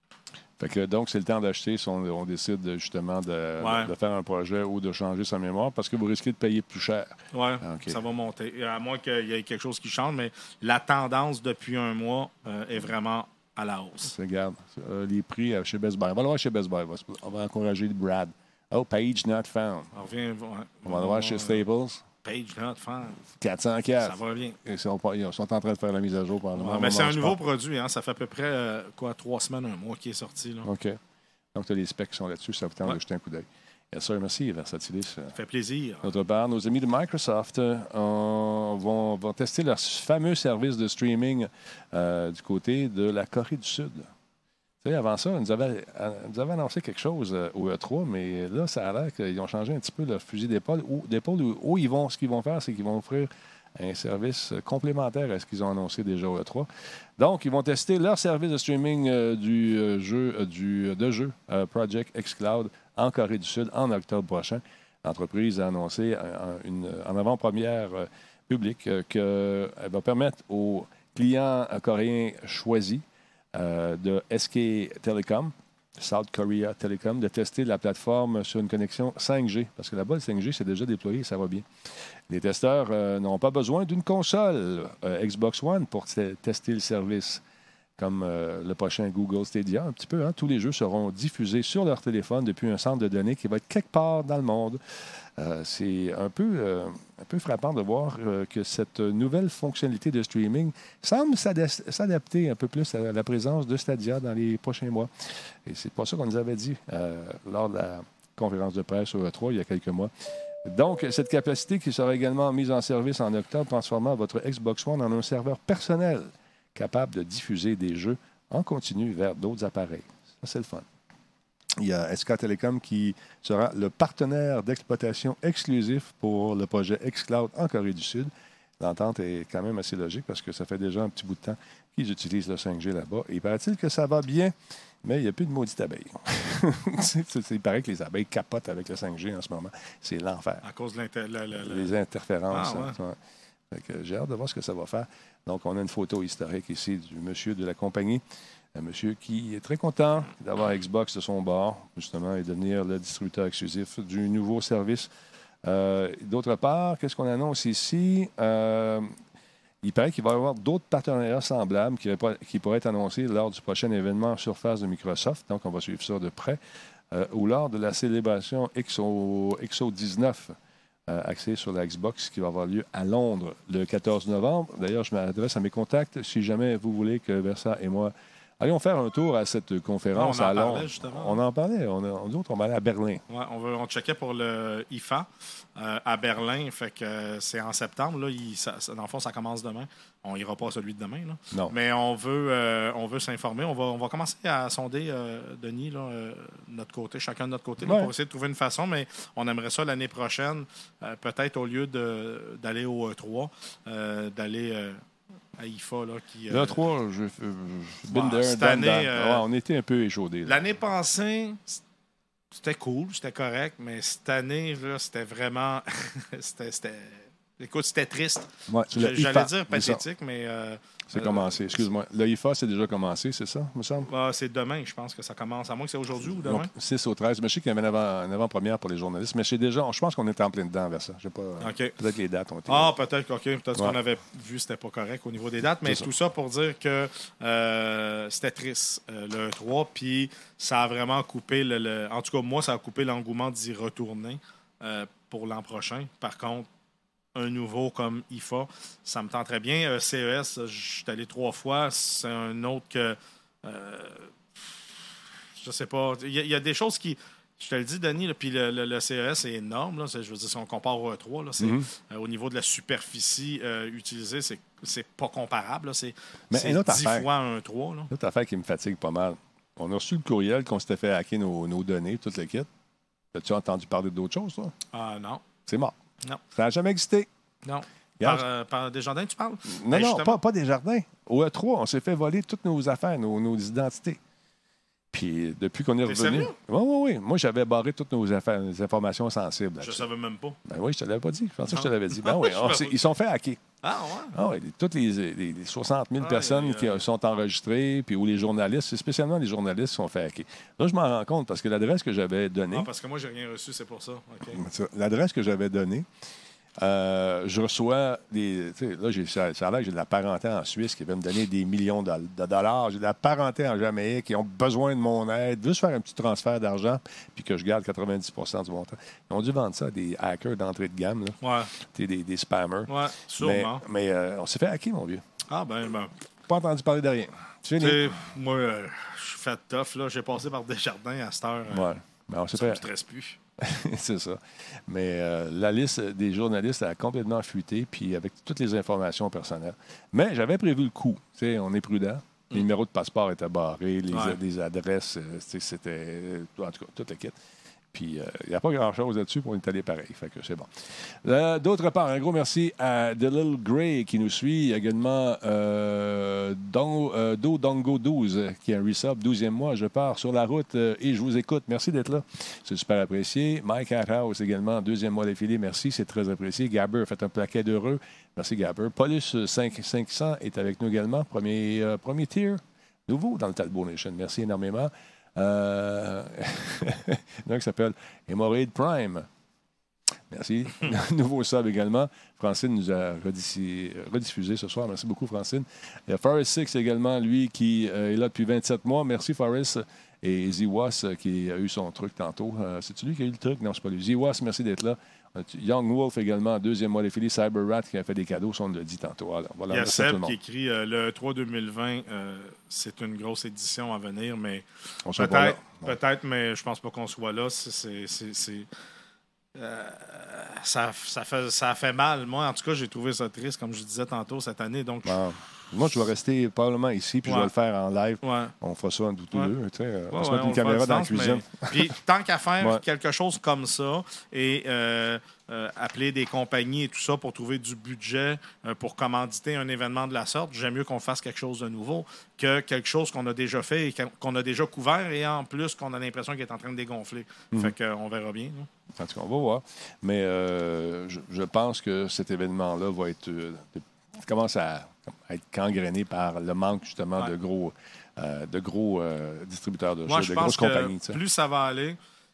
Fait que donc, c'est le temps d'acheter si on, on décide justement de, ouais. de, de faire un projet ou de changer sa mémoire parce que vous risquez de payer plus cher. Oui, okay. Ça va monter. À moins qu'il y ait quelque chose qui change, mais la tendance depuis un mois euh, est vraiment à la hausse. Regarde, euh, les prix euh, chez Best Buy. On va le voir chez Best Buy. On va encourager Brad. Oh, page not found. On, revient, ouais. on va le voir chez Staples. Page not found. quatre cent quatre. Ça va bien. Ils sont, ils sont en train de faire la mise à jour. Par le ouais, moment, mais c'est un nouveau produit. Hein? Ça fait à peu près euh, quoi, trois semaines, un mois qui est sorti. Là. OK. Donc, tu as les specs qui sont là-dessus. Ça vous tente ouais. de jeter un coup d'œil. Yes, sir, merci, Versatilis. Ça fait plaisir. D'autre part, nos amis de Microsoft euh, vont, vont tester leur fameux service de streaming euh, du côté de la Corée du Sud. Tu sais, avant ça, ils nous avaient, nous avaient annoncé quelque chose euh, au E trois, mais là, ça a l'air qu'ils ont changé un petit peu leur fusil d'épaule. Où, d'épaule où, où ils vont, ce qu'ils vont faire, c'est qu'ils vont offrir un service complémentaire à ce qu'ils ont annoncé déjà au E trois. Donc, ils vont tester leur service de streaming euh, du euh, jeu, euh, du, de jeu euh, Project xCloud en Corée du Sud en octobre prochain. L'entreprise a annoncé en, une, en avant-première euh, publique euh, qu'elle va permettre aux clients euh, coréens choisis euh, de S K Telecom, South Korea Telecom, de tester la plateforme sur une connexion cinq G. Parce que là-bas, le cinq G, c'est déjà déployé et ça va bien. Les testeurs euh, n'ont pas besoin d'une console euh, Xbox One pour t- tester le service. Comme euh, le prochain Google Stadia, un petit peu. Hein? Tous les jeux seront diffusés sur leur téléphone depuis un centre de données qui va être quelque part dans le monde. Euh, c'est un peu, euh, un peu frappant de voir euh, que cette nouvelle fonctionnalité de streaming semble s'adapter, s'adapter un peu plus à la présence de Stadia dans les prochains mois. Et c'est pas ça qu'on nous avait dit euh, lors de la conférence de presse au E trois il y a quelques mois. Donc, cette capacité qui sera également mise en service en octobre, transformant votre Xbox One en un serveur personnel capable de diffuser des jeux en continu vers d'autres appareils. Ça, c'est le fun. Il y a S K Telecom qui sera le partenaire d'exploitation exclusif pour le projet xCloud en Corée du Sud. L'entente est quand même assez logique parce que ça fait déjà un petit bout de temps qu'ils utilisent le cinq G là-bas. Et il paraît-il que ça va bien, mais il n'y a plus de maudites abeilles. Il paraît que les abeilles capotent avec le cinq G en ce moment. C'est l'enfer. À cause de l'inter... la, la, la... les interférences. Ah, ouais. Hein, fait que j'ai hâte de voir ce que ça va faire. Donc, on a une photo historique ici du monsieur de la compagnie. Un monsieur qui est très content d'avoir Xbox de son bord, justement, et devenir le distributeur exclusif du nouveau service. Euh, d'autre part, qu'est-ce qu'on annonce ici? Euh, il paraît qu'il va y avoir d'autres partenariats semblables qui, qui pourraient être annoncés lors du prochain événement Surface de Microsoft. Donc, on va suivre ça de près. Euh, ou lors de la célébration X O, X O dix-neuf. Euh, axé sur la Xbox qui va avoir lieu à Londres le quatorze novembre. D'ailleurs, je m'adresse à mes contacts. Si jamais vous voulez que Versa et moi allions faire un tour à cette conférence non, on en à Londres. Parlait, justement. On en parlait. On, a, on dit on va aller à Berlin. Ouais, on, veut, on checkait pour le I F A euh, à Berlin. Fait que euh, c'est en septembre. Là, il, ça, ça, dans le fond, ça commence demain. On n'ira pas à celui de demain. Là. Non. Mais on veut, euh, on veut s'informer. On va, on va commencer à sonder, euh, Denis, là, euh, notre côté, chacun de notre côté, là, ouais. pour essayer de trouver une façon. Mais on aimerait ça l'année prochaine, euh, peut-être au lieu de, d'aller au E trois, euh, d'aller... Euh, à I F A. Là, qui, le E trois, euh, je, je, je been wow, there, cette done année, that. euh, ouais, on était un peu échaudés. Là. L'année passée, c'était cool, c'était correct, mais cette année, là, c'était vraiment... c'était, c'était... Écoute, c'était triste. Ouais, J'allais dire pathétique, mais... Euh, c'est euh, commencé, excuse-moi. Le I F A, c'est déjà commencé, c'est ça, me semble? Ah, c'est demain, je pense que ça commence. À moins que c'est aujourd'hui ou demain? Donc, six au treize. Mais je sais qu'il y avait une, avant, une avant-première pour les journalistes. Mais je sais déjà, je pense qu'on est en plein dedans vers ça. Je sais pas. Okay. Peut-être les dates ont été... Ah, peut-être, OK. Peut-être ouais. qu'on avait vu que c'était pas correct au niveau des dates. Mais tout ça. ça pour dire que euh, c'était triste, euh, le E trois. Puis ça a vraiment coupé... Le, le... En tout cas, moi, ça a coupé l'engouement d'y retourner euh, pour l'an prochain. Par contre, un nouveau comme I F A, ça me tente très bien. Euh, C E S, je suis allé trois fois. C'est un autre que... Euh, je sais pas. Il y, y a des choses qui... Je te le dis, Denis, là, puis le, le, le C E S est énorme. Là, c'est, je veux dire, si on compare au E trois, là, c'est, mm-hmm. euh, au niveau de la superficie euh, utilisée, c'est, c'est pas comparable. Là, c'est Mais c'est une autre dix affaire, fois un E trois. Là. Une autre affaire qui me fatigue pas mal. On a reçu le courriel qu'on s'était fait hacker nos, nos données, toute l'équipe. As-tu entendu parler d'autres choses, toi? Ah non. C'est mort. Non. Ça n'a jamais existé. Non. Regarde. Par, euh, par Desjardins, tu parles? Non, Ben, non, justement. pas, pas Desjardins. Au E trois, on s'est fait voler toutes nos affaires, nos, nos identités. Puis depuis qu'on est T'es revenu. sérieux? Oui, oui, oui. Moi, j'avais barré toutes nos affaires, les informations sensibles. Je là-dessus. savais même pas. Ben oui, je te l'avais pas dit. Je pensais que je te Non. l'avais dit. Ben oui, on s'est- ils sont fait hacker. Ah, ouais? Ah oui, toutes les, les- les soixante mille Aïe, personnes aïe, qui aïe. sont enregistrées, puis où les journalistes, c'est spécialement les journalistes qui sont fait hacker. Là, je m'en rends compte parce que l'adresse que j'avais donnée, Ah, parce que moi, j'ai rien reçu, c'est pour ça. OK. ça, l'adresse que j'avais donnée, euh, je reçois des. Tu sais, là, j'ai, ça, ça a l'air que j'ai de la parenté en Suisse qui va me donner des millions de, de dollars. J'ai de la parenté en Jamaïque qui ont besoin de mon aide. Juste faire un petit transfert d'argent puis que je garde quatre-vingt-dix pour cent du montant. Ils ont dû vendre ça à des hackers d'entrée de gamme, là. Ouais, Tu sais, des, des spammers. ouais, mais sûrement. mais euh, on s'est fait hacker, mon vieux. Ah, ben, ben. Pas entendu parler de rien. Tu Tu sais, sais, moi, euh, je suis fait tough, là. J'ai passé par Desjardins à cette heure. euh, ouais. Mais on s'est Ça me fait. stresse plus. C'est ça. Mais euh, la liste des journalistes a complètement fuité, puis avec toutes les informations personnelles. Mais j'avais prévu le coup. Tu sais, on est prudent. Les numéros de passeport étaient barrés, les, Ouais. les adresses, euh, tu sais, c'était. En tout cas, tout le kit. Puis, il n'y a pas grand-chose là-dessus pour une allé pareil. Fait que c'est bon. Euh, d'autre part, un gros merci à The Little Grey qui nous suit. Également, euh, Don, euh, Do Dongo douze qui a un resub, douzième mois. Je pars sur la route euh, et je vous écoute. Merci d'être là. C'est super apprécié. Mike Hathouse également, deuxième mois d'affilée. Merci, c'est très apprécié. Gabber fait un plaquet d'heureux. Merci, Gabber. Paulus cinq cents est avec nous également. Premier, euh, premier tier. Nouveau dans le Talbot Nation. Merci énormément. Euh... Il y en a un qui s'appelle Hémorroïde Prime. Merci. Nouveau sub également. Francine nous a rediffi- rediffusé ce soir. Merci beaucoup, Francine. Il y a Forrest Six également, lui, qui euh, est là depuis vingt-sept mois. Merci, Forrest. Et Ziwas, euh, qui a eu son truc tantôt. Euh, C'est-tu lui qui a eu le truc? Non, c'est pas lui. Ziwas, merci d'être là. Euh, Young Wolf également, deuxième mois défilé. Cyber Rat qui a fait des cadeaux, ça on l'a dit tantôt. Alors, voilà, Il y a merci à tout Seb le qui monde. écrit euh, le E trois deux mille vingt, euh, c'est une grosse édition à venir, mais On sera pas là. peut-être, Ouais. peut-être, mais je pense pas qu'on soit là. C'est, c'est, c'est- c'est- euh, ça, ça, fait, ça fait mal. Moi, en tout cas, j'ai trouvé ça triste, comme je disais tantôt, cette année. Donc, Bon. Moi, je vais rester probablement ici, puis je Ouais. vais le faire en live. ouais. On fera ça en tous Ouais. deux. Tu sais, euh, on Ouais, se ouais, met on une le fait à caméra dans la distance, cuisine. mais- Puis tant qu'à faire Ouais. quelque chose comme ça et euh, euh, appeler des compagnies et tout ça pour trouver du budget euh, pour commanditer un événement de la sorte, j'aime mieux qu'on fasse quelque chose de nouveau que quelque chose qu'on a déjà fait et qu'on a déjà couvert et en plus qu'on a l'impression qu'il est en train de dégonfler. Mhm. Fait qu'on verra bien. là. En tout cas, on va voir. Mais euh, je, je pense que cet événement-là va être. euh, de- commence à, à être gangréné par le manque, justement, Ouais. de gros, euh, de gros euh, distributeurs de Moi, jeux, je de pense grosses que compagnies. tu sais. plus ça va aller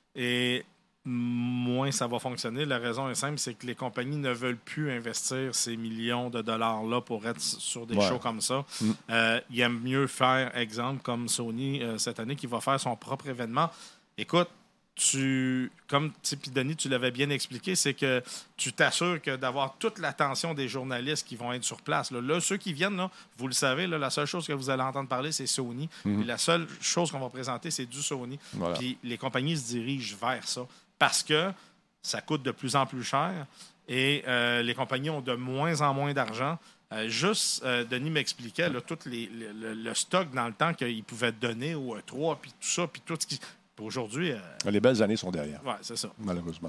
et moins ça va fonctionner. La raison est simple, c'est que les compagnies ne veulent plus investir ces millions de dollars-là pour être sur des Ouais. shows comme ça. Mm. Euh, ils aiment mieux faire, exemple, comme Sony euh, cette année, qui va faire son propre événement. Écoute, tu, comme puis Denis, tu l'avais bien expliqué, c'est que tu t'assures que d'avoir toute l'attention des journalistes qui vont être sur place. Là, Là, ceux qui viennent, là, vous le savez, là, la seule chose que vous allez entendre parler, c'est Sony. Mhm. Puis la seule chose qu'on va présenter, c'est du Sony. Voilà. Puis les compagnies se dirigent vers ça parce que ça coûte de plus en plus cher et euh, les compagnies ont de moins en moins d'argent. Euh, juste, euh, Denis m'expliquait là, tout les, le, le- le stock dans le temps qu'ils pouvaient donner au E trois, puis tout ça, puis tout ce qui... Puis aujourd'hui, euh, Les belles années sont derrière, ouais, c'est ça. malheureusement.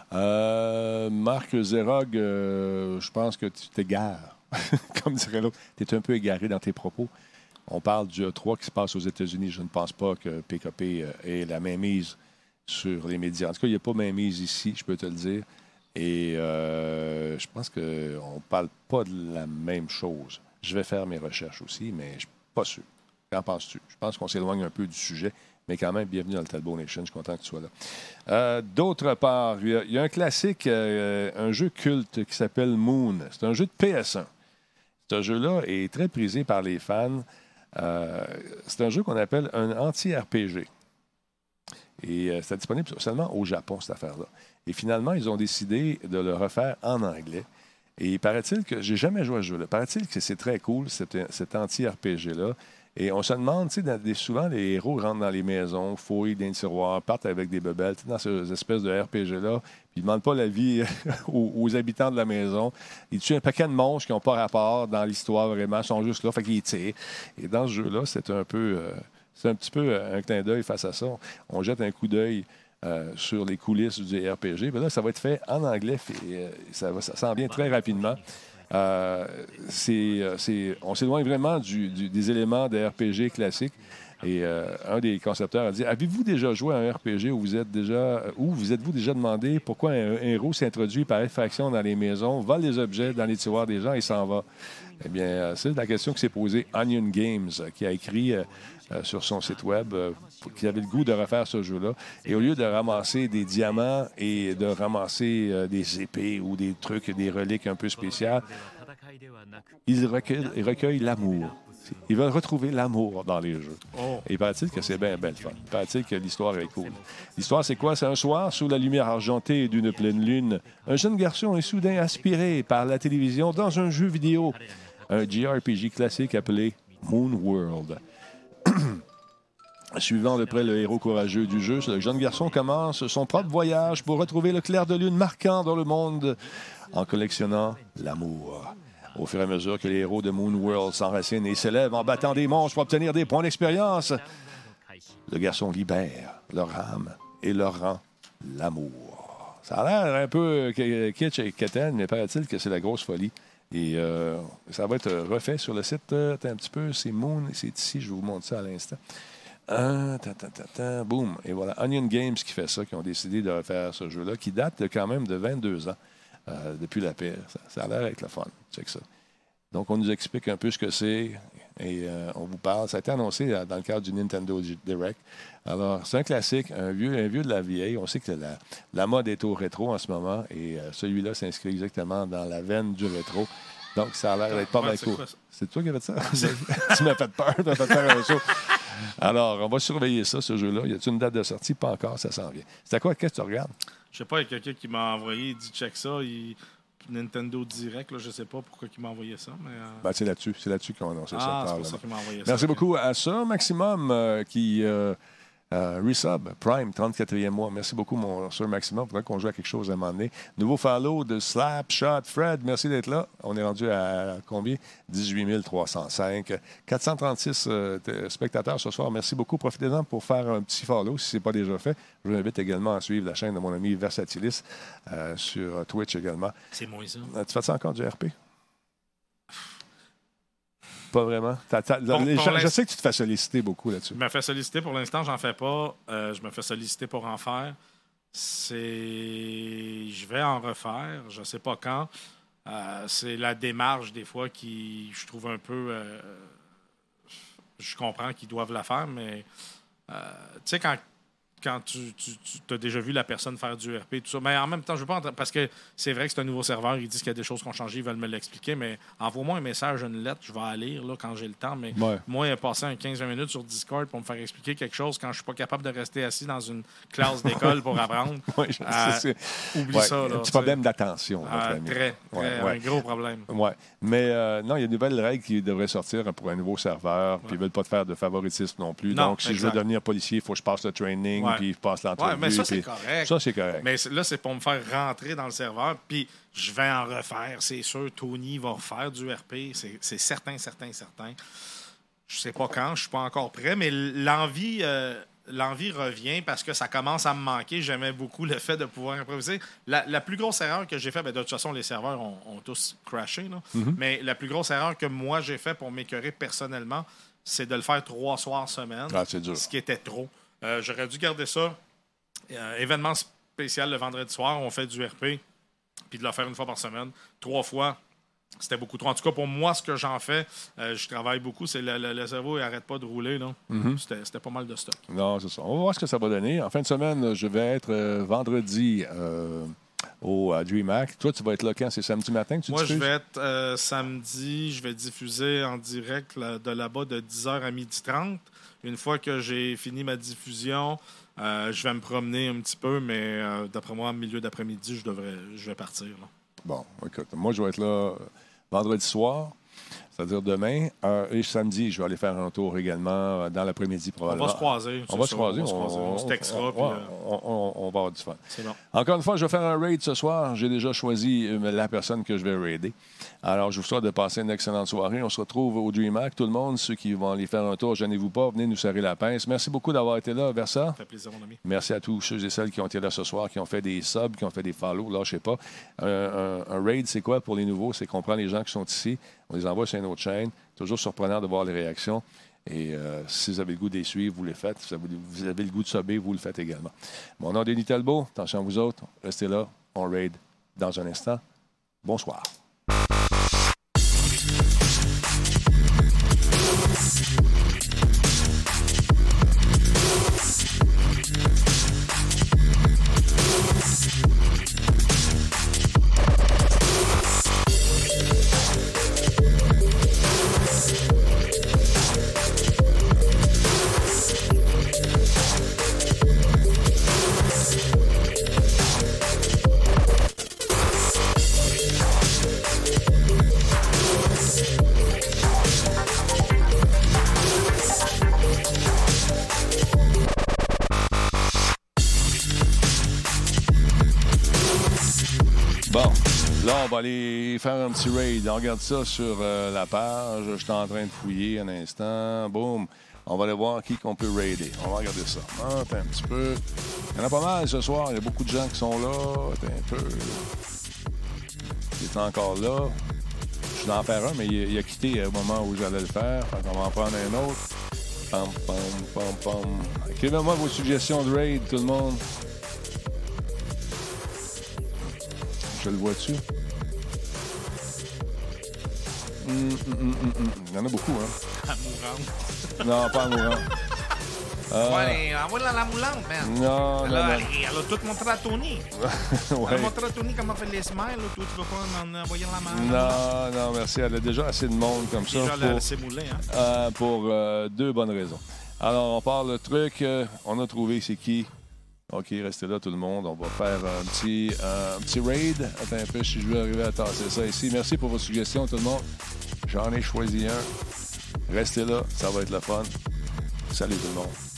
Euh, Marc Zerog, euh, je pense que tu t'égares. Comme dirait l'autre, tu es un peu égaré dans tes propos. On parle du E trois qui se passe aux États-Unis. Je ne pense pas que P K P euh, ait la mainmise sur les médias. En tout cas, il n'y a pas mainmise ici, je peux te le dire. Et euh, je pense qu'on ne parle pas de la même chose. Je vais faire mes recherches aussi, mais je ne suis pas sûr. Qu'en penses-tu? Je pense qu'on s'éloigne un peu du sujet, mais quand même, bienvenue dans le Talbot Nation. Je suis content que tu sois là. Euh, D'autre part, il y, a, il y a un classique, euh, un jeu culte qui s'appelle Moon. C'est un jeu de P S un. Ce jeu-là est très prisé par les fans. Euh, c'est un jeu qu'on appelle un anti-R P G. Et euh, c'est disponible seulement au Japon, cette affaire-là. Et finalement, ils ont décidé de le refaire en anglais. Et paraît-il que j'ai jamais joué à ce jeu-là. Paraît-il que c'est très cool, cet, cet anti-R P G-là. Et on se demande, tu sais, dans des- souvent, les héros rentrent dans les maisons, fouillent dans les tiroirs, partent avec des bebelles, tu sais, dans ces espèces de R P G-là, puis ils ne demandent pas l'avis aux, aux habitants de la maison. Ils tuent un paquet de monstres qui n'ont pas rapport dans l'histoire, vraiment, ils sont juste là, fait qu'ils tirent. Et dans ce jeu-là, c'est un peu... euh, c'est un petit peu un clin d'œil face à ça. On jette un coup d'œil euh, sur les coulisses du R P G. Mais là, ça va être fait en anglais et euh, ça, va, ça s'en vient très rapidement. Euh, c'est, c'est, on s'éloigne vraiment du, du, des éléments de R P G classiques. Et euh, un des concepteurs a dit « Avez-vous déjà joué à un R P G où vous êtes déjà où vous êtes-vous déjà demandé pourquoi un, un héros s'introduit par effraction dans les maisons, vole les objets dans les tiroirs des gens et s'en va? » Eh bien, c'est la question que s'est posée Onion Games, qui a écrit euh, euh, sur son site web euh, qu'il avait le goût de refaire ce jeu-là. Et au lieu de ramasser des diamants et de ramasser euh, des épées ou des trucs, des reliques un peu spéciales, ils recueillent, ils recueillent l'amour. Ils veulent retrouver l'amour dans les jeux. Oh. Et il paraît-il que c'est bien belle fun. Il paraît-il que l'histoire est cool. L'histoire, c'est quoi? C'est un soir, sous la lumière argentée d'une pleine lune, un jeune garçon est soudain aspiré par la télévision dans un jeu vidéo. Un J R P G classique appelé Moon World. Suivant de près le héros courageux du jeu, le jeune garçon commence son propre voyage pour retrouver le clair de lune marquant dans le monde en collectionnant l'amour. Au fur et à mesure que les héros de Moon World s'enracinent et s'élèvent en battant des monstres pour obtenir des points d'expérience, le garçon libère leur âme et leur rend l'amour. Ça a l'air un peu kitsch et quétaine, mais paraît-il que c'est la grosse folie. Et euh, ça va être refait sur le site. Euh, attends un petit peu, c'est Moon, c'est ici, je vous montre ça à l'instant. Euh, ta, ta, ta, ta, boum. Et voilà, Onion Games qui fait ça, qui ont décidé de refaire ce jeu-là, qui date quand même de vingt-deux ans. Euh, depuis la paix. Ça, ça a l'air d'être le fun. Check ça. Donc, on nous explique un peu ce que c'est et euh, on vous parle. Ça a été annoncé dans le cadre du Nintendo Direct. Alors, c'est un classique, un vieux, un vieux de la vieille. On sait que la, la mode est au rétro en ce moment et euh, celui-là s'inscrit exactement dans la veine du rétro. Donc, ça a l'air d'être pas ouais, mal cool. Quoi, c'est toi qui avais fait ça? Tu m'as fait peur, tu m'as fait faire un show. Alors, on va surveiller ça, ce jeu-là. Y a-t-il une date de sortie? Pas encore, ça s'en vient. C'est à quoi? Qu'est-ce que tu regardes? Je sais pas, il y a quelqu'un qui m'a envoyé, il dit check ça, il... Nintendo Direct, là, je sais pas pourquoi il m'a envoyé ça. Mais euh... ben, c'est là-dessus, c'est là-dessus qu'on a annoncé ah, ça. C'est pour ça qu'il m'a envoyé Merci ça, beaucoup okay. à Sir Maximum euh, qui euh, euh, resub Prime, trente-quatrième mois. Merci beaucoup, mon Sir Maximum. Il faudrait qu'on joue à quelque chose à un moment donné. Nouveau follow de Slapshot Fred. Merci d'être là. On est rendu à combien? dix-huit mille trois cent cinq. quatre cent trente-six euh, spectateurs ce soir. Merci beaucoup. Profitez-en pour faire un petit follow si ce n'est pas déjà fait. Je vous invite également à suivre la chaîne de mon ami Versatilis euh, sur Twitch également. C'est moi ça. Euh, tu fais ça encore du R P? Pas vraiment. T'as, t'as, pour, les pour gens, je sais que tu te fais solliciter beaucoup là-dessus. Je me fais solliciter pour l'instant, j'en fais pas. Euh, je me fais solliciter pour en faire. C'est... Je vais en refaire. Je sais pas quand. Euh, c'est la démarche des fois qui, je trouve un peu... Euh... Je comprends qu'ils doivent la faire, mais... Euh... Tu sais, quand... quand tu, tu, tu as déjà vu la personne faire du R P, tout ça. Mais en même temps, je veux pas entrer, parce que c'est vrai que c'est un nouveau serveur, ils disent qu'il y a des choses qui ont changé, ils veulent me l'expliquer, mais envoie-moi un message, une lettre, je vais aller lire là, quand j'ai le temps. Mais ouais. moi, passer un quinze vingt minutes sur Discord pour me faire expliquer quelque chose quand je suis pas capable de rester assis dans une classe d'école pour apprendre, ouais, euh, oublie ouais, ça. Là, un petit problème d'attention. Euh, très, très ouais, un ouais. gros problème. Ouais. Mais euh, non, il y a de nouvelles règles qui devraient sortir pour un nouveau serveur, puis ouais. ils veulent pas te faire de favoritisme non plus. Non, Donc, si exact. je veux devenir policier, il faut que je passe le training, ouais. puis je passe l'entrevue. Ouais, mais ça, c'est puis... correct. Ça, c'est correct. Mais là, c'est pour me faire rentrer dans le serveur, puis je vais en refaire, c'est sûr. Tony va refaire du R P, c'est, c'est certain, certain, certain. Je sais pas quand, je suis pas encore prêt, mais l'envie, euh, l'envie revient parce que ça commence à me manquer. J'aimais beaucoup le fait de pouvoir improviser. La, la plus grosse erreur que j'ai faite, ben de toute façon, les serveurs ont, ont tous crashé, là. Mm-hmm. Mais la plus grosse erreur que moi, j'ai faite pour m'écœurer personnellement, c'est de le faire trois soirs semaine, ah, c'est dur. Ce qui était trop. Euh, j'aurais dû garder ça. Euh, événement spécial le vendredi soir, on fait du R P, puis de le faire une fois par semaine. Trois fois, c'était beaucoup trop. En tout cas, pour moi, ce que j'en fais, euh, je travaille beaucoup, c'est le, le, le cerveau, il n'arrête pas de rouler. Là. Mm-hmm. C'était, c'était pas mal de stock. Non, c'est ça. On va voir ce que ça va donner. En fin de semaine, je vais être euh, vendredi euh, au à DreamHack. Toi, tu vas être là quand? C'est samedi matin que tu Moi, diffuses? je vais être euh, samedi, je vais diffuser en direct là, de là-bas de dix heures à midi trente. Une fois que j'ai fini ma diffusion, euh, je vais me promener un petit peu, mais euh, d'après moi, au milieu d'après-midi, je devrais, je vais partir. Là. Bon, écoute, moi, je vais être là vendredi soir. c'est-à-dire demain. Euh, et samedi, je vais aller faire un tour également euh, dans l'après-midi probablement. On va se croiser. On va se croiser. On, on, on, on se textera. On, puis, on, euh... on, on, on va avoir du fun. C'est bon. Encore une fois, je vais faire un raid ce soir. J'ai déjà choisi la personne que je vais raider. Alors, je vous souhaite de passer une excellente soirée. On se retrouve au DreamHack. Tout le monde, ceux qui vont aller faire un tour, gênez-vous pas, venez nous serrer la pince. Merci beaucoup d'avoir été là, Versa. Ça fait plaisir, mon ami. Merci à tous ceux et celles qui ont été là ce soir, qui ont fait des subs, qui ont fait des follow. Là, je sais pas. Un, un, un raid, c'est quoi pour les nouveaux? C'est qu'on prend les gens qui sont ici, on les envoie sur une autre chaîne. Toujours surprenant de voir les réactions. Et euh, si vous avez le goût de les suivre, vous les faites. Si vous avez le goût de subber, vous le faites également. Mon nom est Denis Talbot. Attention à vous autres. Restez là. On raid dans un instant. Bonsoir. On va aller faire un petit raid. On regarde ça sur euh, la page. Je suis en train de fouiller un instant. Boum. On va aller voir qui qu'on peut raider. On va regarder ça. Attends un petit peu. Il y en a pas mal ce soir. Il y a beaucoup de gens qui sont là. Attends un peu. Il est encore là. Je vais en faire un, mais il, il a quitté au moment où j'allais le faire. Fait on va en prendre un autre. Pam, pam, pam, pam. Écrivez-moi vos suggestions de raid, tout le monde. Je le vois-tu? Hum, hum, hum, hum. Il y en a beaucoup, hein? Amourante. Non, pas amourante. Euh... Ouais, envoie-la la moulante, man. Non, elle, non, a, non. Elle, elle a tout montré à Tony. Ouais. Elle a montré à Tony comment faire les smiles. Là. Toi, tu veux pas m'en envoyer la main? Non, non, merci. Elle a déjà assez de monde comme ça. Déjà, pour, elle s'est moulée, hein? euh, pour euh, deux bonnes raisons. Alors, on parle le truc. Euh, on a trouvé c'est qui. OK, restez là, tout le monde. On va faire un petit, euh, un petit raid. Attends un peu si je vais arriver à tasser ça ici. Merci pour vos suggestions, tout le monde. J'en ai choisi un. Restez là, ça va être le fun. Salut tout le monde.